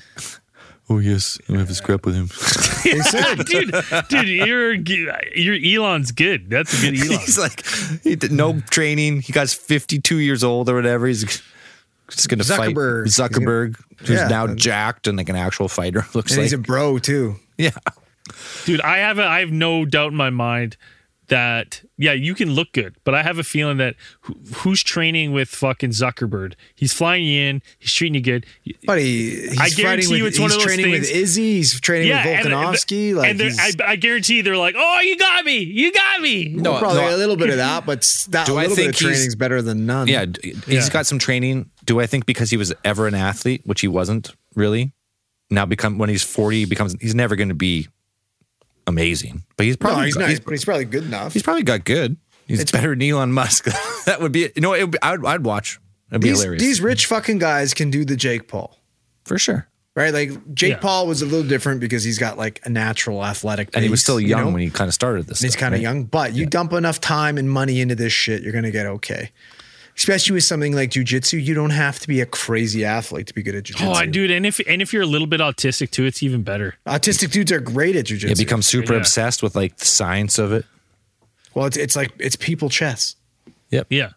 Oh yes, I have a scrap with him. They said. dude, your Elon's good. That's a good Elon. He's like, he did no training. He got 52 years old or whatever. He's just going to fight Zuckerberg. Zuckerberg, who's Yeah. now jacked and like an actual fighter. Looks And like he's a bro too. yeah. Dude, I have no doubt in my mind that you can look good, but I have a feeling that who's training with fucking Zuckerberg? He's flying you in, he's treating you good. But he's I guarantee fighting you with, it's one he's of those training with things- Izzy. He's training with Volkanovski. I guarantee they're like, oh, you got me. No, probably no, a little bit of that, but that Do a I little bit think of training's better than none. Yeah, he's got some training. Do I think because he was ever an athlete, which he wasn't really, now when he's 40, he's never going to be amazing. But he's probably No, he's not. But he's probably good enough. he's probably got good. He's better than Elon Musk. That would be, I'd watch. It'd be hilarious. These rich fucking guys can do the Jake Paul. for sure. Right? Like Jake Paul was a little different because he's got like a natural athletic And he was base, still you young know? when he kind of started this. And he's stuff, kind of right? young, but you dump enough time and money into this shit, you're going to get okay. Especially with something like jujitsu, you don't have to be a crazy athlete to be good at jujitsu. Oh, dude, and if you're a little bit autistic too, it's even better. Autistic dudes are great at jujitsu. You become super Yeah. obsessed with like the science of it. Well, it's people chess. Yeah.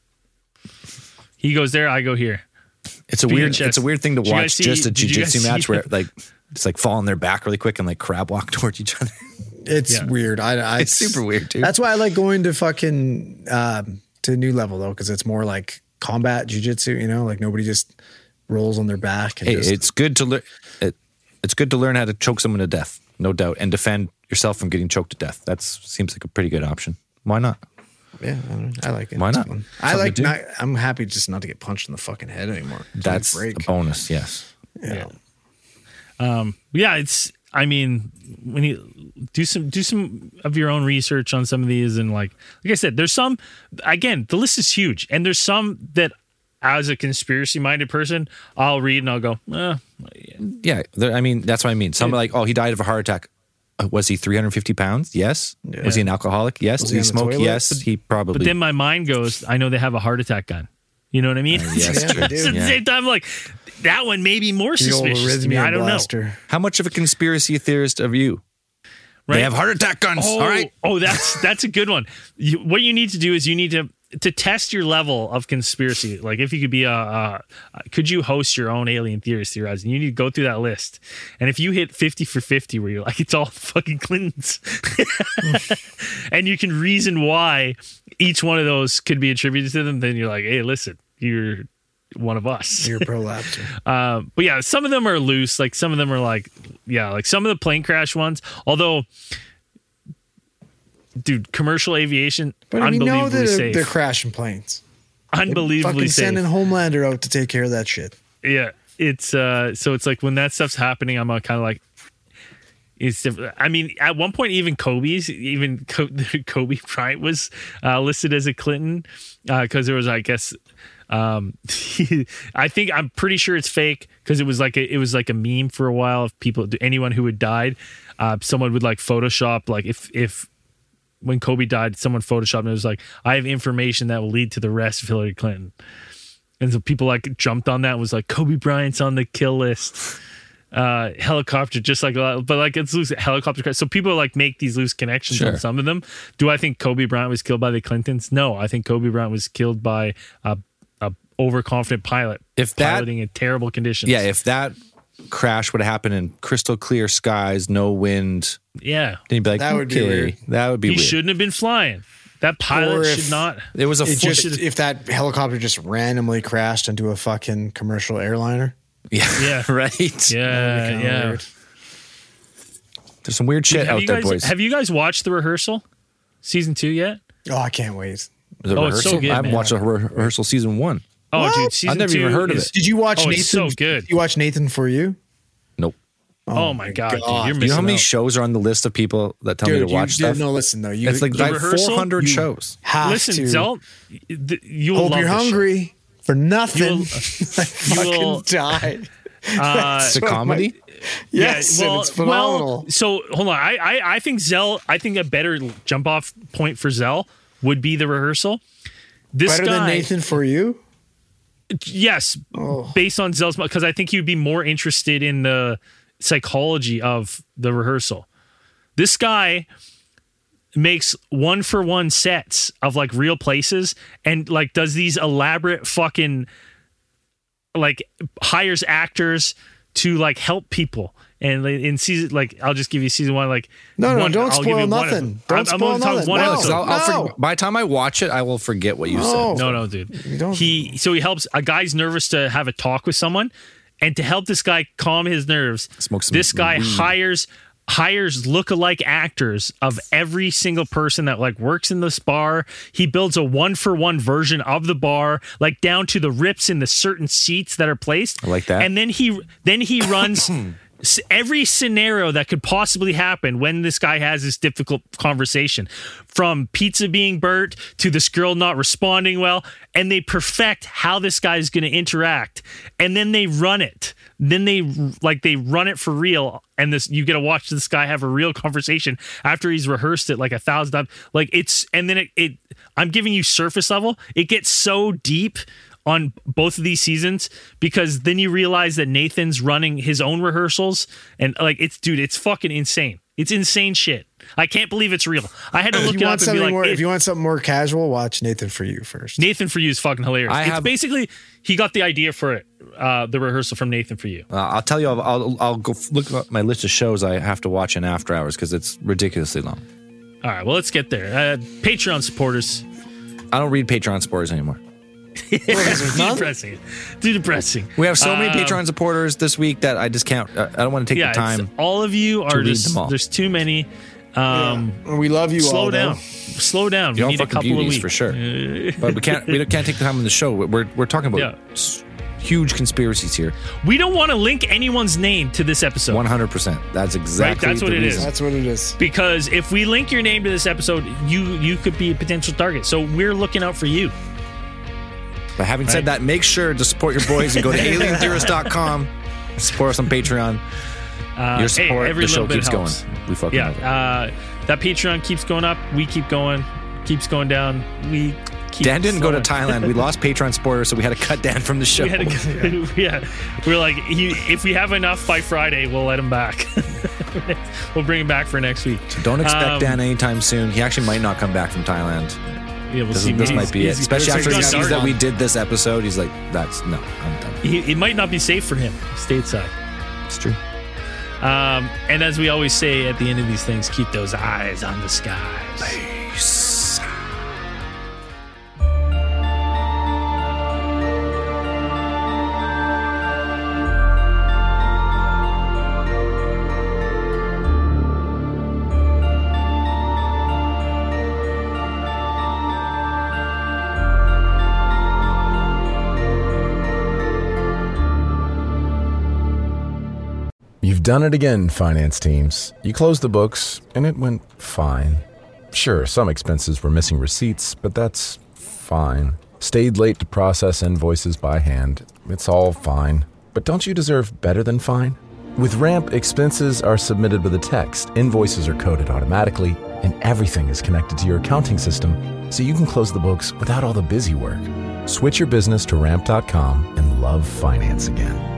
He goes there, I go here. It's a Speaking weird. of chess, It's a weird thing to did you guys watch. see- Just a did you guys jiu-jitsu match see- where like it's like fall on their back really quick and like crab walk towards each other. It's Yeah. weird. It's super weird, dude. That's why I like going to fucking to new level though, because it's more like combat jujitsu. You know, like nobody just rolls on their back. And Hey, just, it's good to learn. It's good to learn how to choke someone to death, no doubt, and defend yourself from getting choked to death. That seems like a pretty good option. Why not? yeah, I like it. Why It's not? fun. I Something like. to do. I'm happy just not to get punched in the fucking head anymore. That's a break. bonus. Yes. Yeah. It's I mean, when you do some of your own research on some of these, and like I said, there's some, again, the list is huge, and there's some that as a conspiracy minded person, I'll read and I'll go, Yeah. I mean, that's what I mean. Some are like, oh, he died of a heart attack. Was he 350 pounds? Yes. Was he an alcoholic? Yes. Was Did he he on the smoke? toilet? Yes. He probably. but then my mind goes, I know they have a heart attack gun. You know what I mean? yes, Yeah, true. they do. At the Yeah. same time, like that one may be more The old suspicious to me. arrhythmia I don't blaster. How much of a conspiracy theorist are you? know. They have heart attack guns. Oh, All right. Oh, that's a good one. What you need to do is you need to test your level of conspiracy. Like if you could be could you host your own alien theories theorizing? You need to go through that list. And if you hit 50 for 50 where you're like, it's all fucking Clintons and you can reason why each one of those could be attributed to them, then you're like, hey, listen, you're one of us. You're a prolapser. But yeah, some of them are loose. Like some of them are like some of the plane crash ones, although dude, commercial aviation, But we know unbelievably that safe. they're crashing planes. Unbelievably Fucking safe. sending Homelander out to take care of that shit. Yeah. It's so it's like when that stuff's happening, I'm kind of like, It's different. I mean, at one point, even Kobe Bryant was listed as a Clinton because there was, I guess, I'm pretty sure it's fake because it was like a meme for a while of anyone who had died, someone would like Photoshop, like if when Kobe died, someone photoshopped and it was like, I have information that will lead to the arrest of Hillary Clinton. And so people like jumped on that and was like, Kobe Bryant's on the kill list. Helicopter, just like, but like it's loose helicopter. So people like make these loose connections on some of them. Do I think Kobe Bryant was killed by the Clintons? No, I think Kobe Bryant was killed by a overconfident pilot piloting in terrible conditions. Yeah, if that crash would have happened in crystal clear skies, no wind. Yeah, then you'd be like, that would be weird. That would be weird. He shouldn't have been flying. That pilot should not. It was if that helicopter just randomly crashed into a fucking commercial airliner. Yeah, right. Yeah. Weird. There's some weird shit out there, boys. Have you guys watched The Rehearsal season 2 yet? Oh, I can't wait. It's so good. I haven't watched a rehearsal season 1. Oh, What? dude, season 2 I've never even heard of it. Did you watch Nathan? It's so good. Did you watch Nathan For You? Nope. Oh my God, dude, you're missing Do you know how many out. shows are on the list of people that tell me to watch stuff? No, listen though. It's like 400 shows. Listen, Zelt, you will Hope love you're this show. hungry for nothing. You will- died. It's a comedy. Yes, and it's phenomenal. So hold on. I think I think a better jump off point for Zell would be The Rehearsal. This Better guy, than Nathan For You? yes, based on Zell's, because I think you'd be more interested in the psychology of The Rehearsal. This guy makes 1-for-1 sets of like real places and like does these elaborate fucking like hires actors to like help people. And in season, like, I'll just give you season 1. Like, No, don't spoil nothing. Don't spoil nothing. One No. episode. I'll by the time I watch it, I will forget what you said. No, dude. don't- He helps a guy's nervous to have a talk with someone, and to help this guy calm his nerves, Smoke some this guy weed. hires lookalike actors of every single person that like works in this bar. He builds a 1-for-1 version of the bar, like down to the rips in the certain seats that are placed. I like that. And then he runs every scenario that could possibly happen when this guy has this difficult conversation, from pizza being burnt to this girl not responding well, and they perfect how this guy is going to interact, and then they run it. Then they run it for real, and you get to watch this guy have a real conversation after he's rehearsed it like 1,000 times. Like I'm giving you surface level. It gets so deep on both of these seasons, because then you realize that Nathan's running his own rehearsals, and like it's fucking insane. It's insane shit. I can't believe it's real. I had to look it up and be like, if you want something more casual, watch Nathan For You first. Nathan For You is fucking hilarious. Basically, he got the idea for it, the rehearsal from Nathan For You. I'll tell you, I'll go look at my list of shows I have to watch in after hours because it's ridiculously long. All right, well, let's get there. Patreon supporters. I don't read Patreon supporters anymore. Depressing. We have so many Patreon supporters this week that I just can't. I don't want to take the time. All of you are read just. them all. There's too many. We love you all. Slow down. though. Slow down. You're We all need a fucking couple of beauties weeks for sure. But we can't take the time on the show. We're talking about huge conspiracies here. We don't want to link anyone's name to this episode. 100%. That's exactly That's what the it is. reason. That's what it is. Because if we link your name to this episode, you could be a potential target. So we're looking out for you. But having said that, make sure to support your boys and go to alientheorist.com. Support us on Patreon. Your support, every the show little bit keeps going. helps. We fucking love it. That Patreon keeps going up. We keep going. Keeps going down. We keep Dan didn't go to slowing. Thailand. We lost Patreon supporters, so we had to cut Dan from the show. We had to, we're like, if we have enough by Friday, we'll let him back. We'll bring him back for next week. So don't expect Dan anytime soon. He actually might not come back from Thailand. Yeah, we'll see. This might be it. Especially after he he's sees that done. we did this episode. He's like, I'm done. It might not be safe for him stateside. It's true. And as we always say at the end of these things, keep those eyes on the skies. Peace. You've Done it again, finance teams. You closed the books, and it went fine. Sure, some expenses were missing receipts, but that's fine. Stayed late to process invoices by hand. It's all fine. But don't you deserve better than fine? With Ramp, expenses are submitted with a text, invoices are coded automatically, and everything is connected to your accounting system, so you can close the books without all the busy work. Switch your business to Ramp.com and love finance again.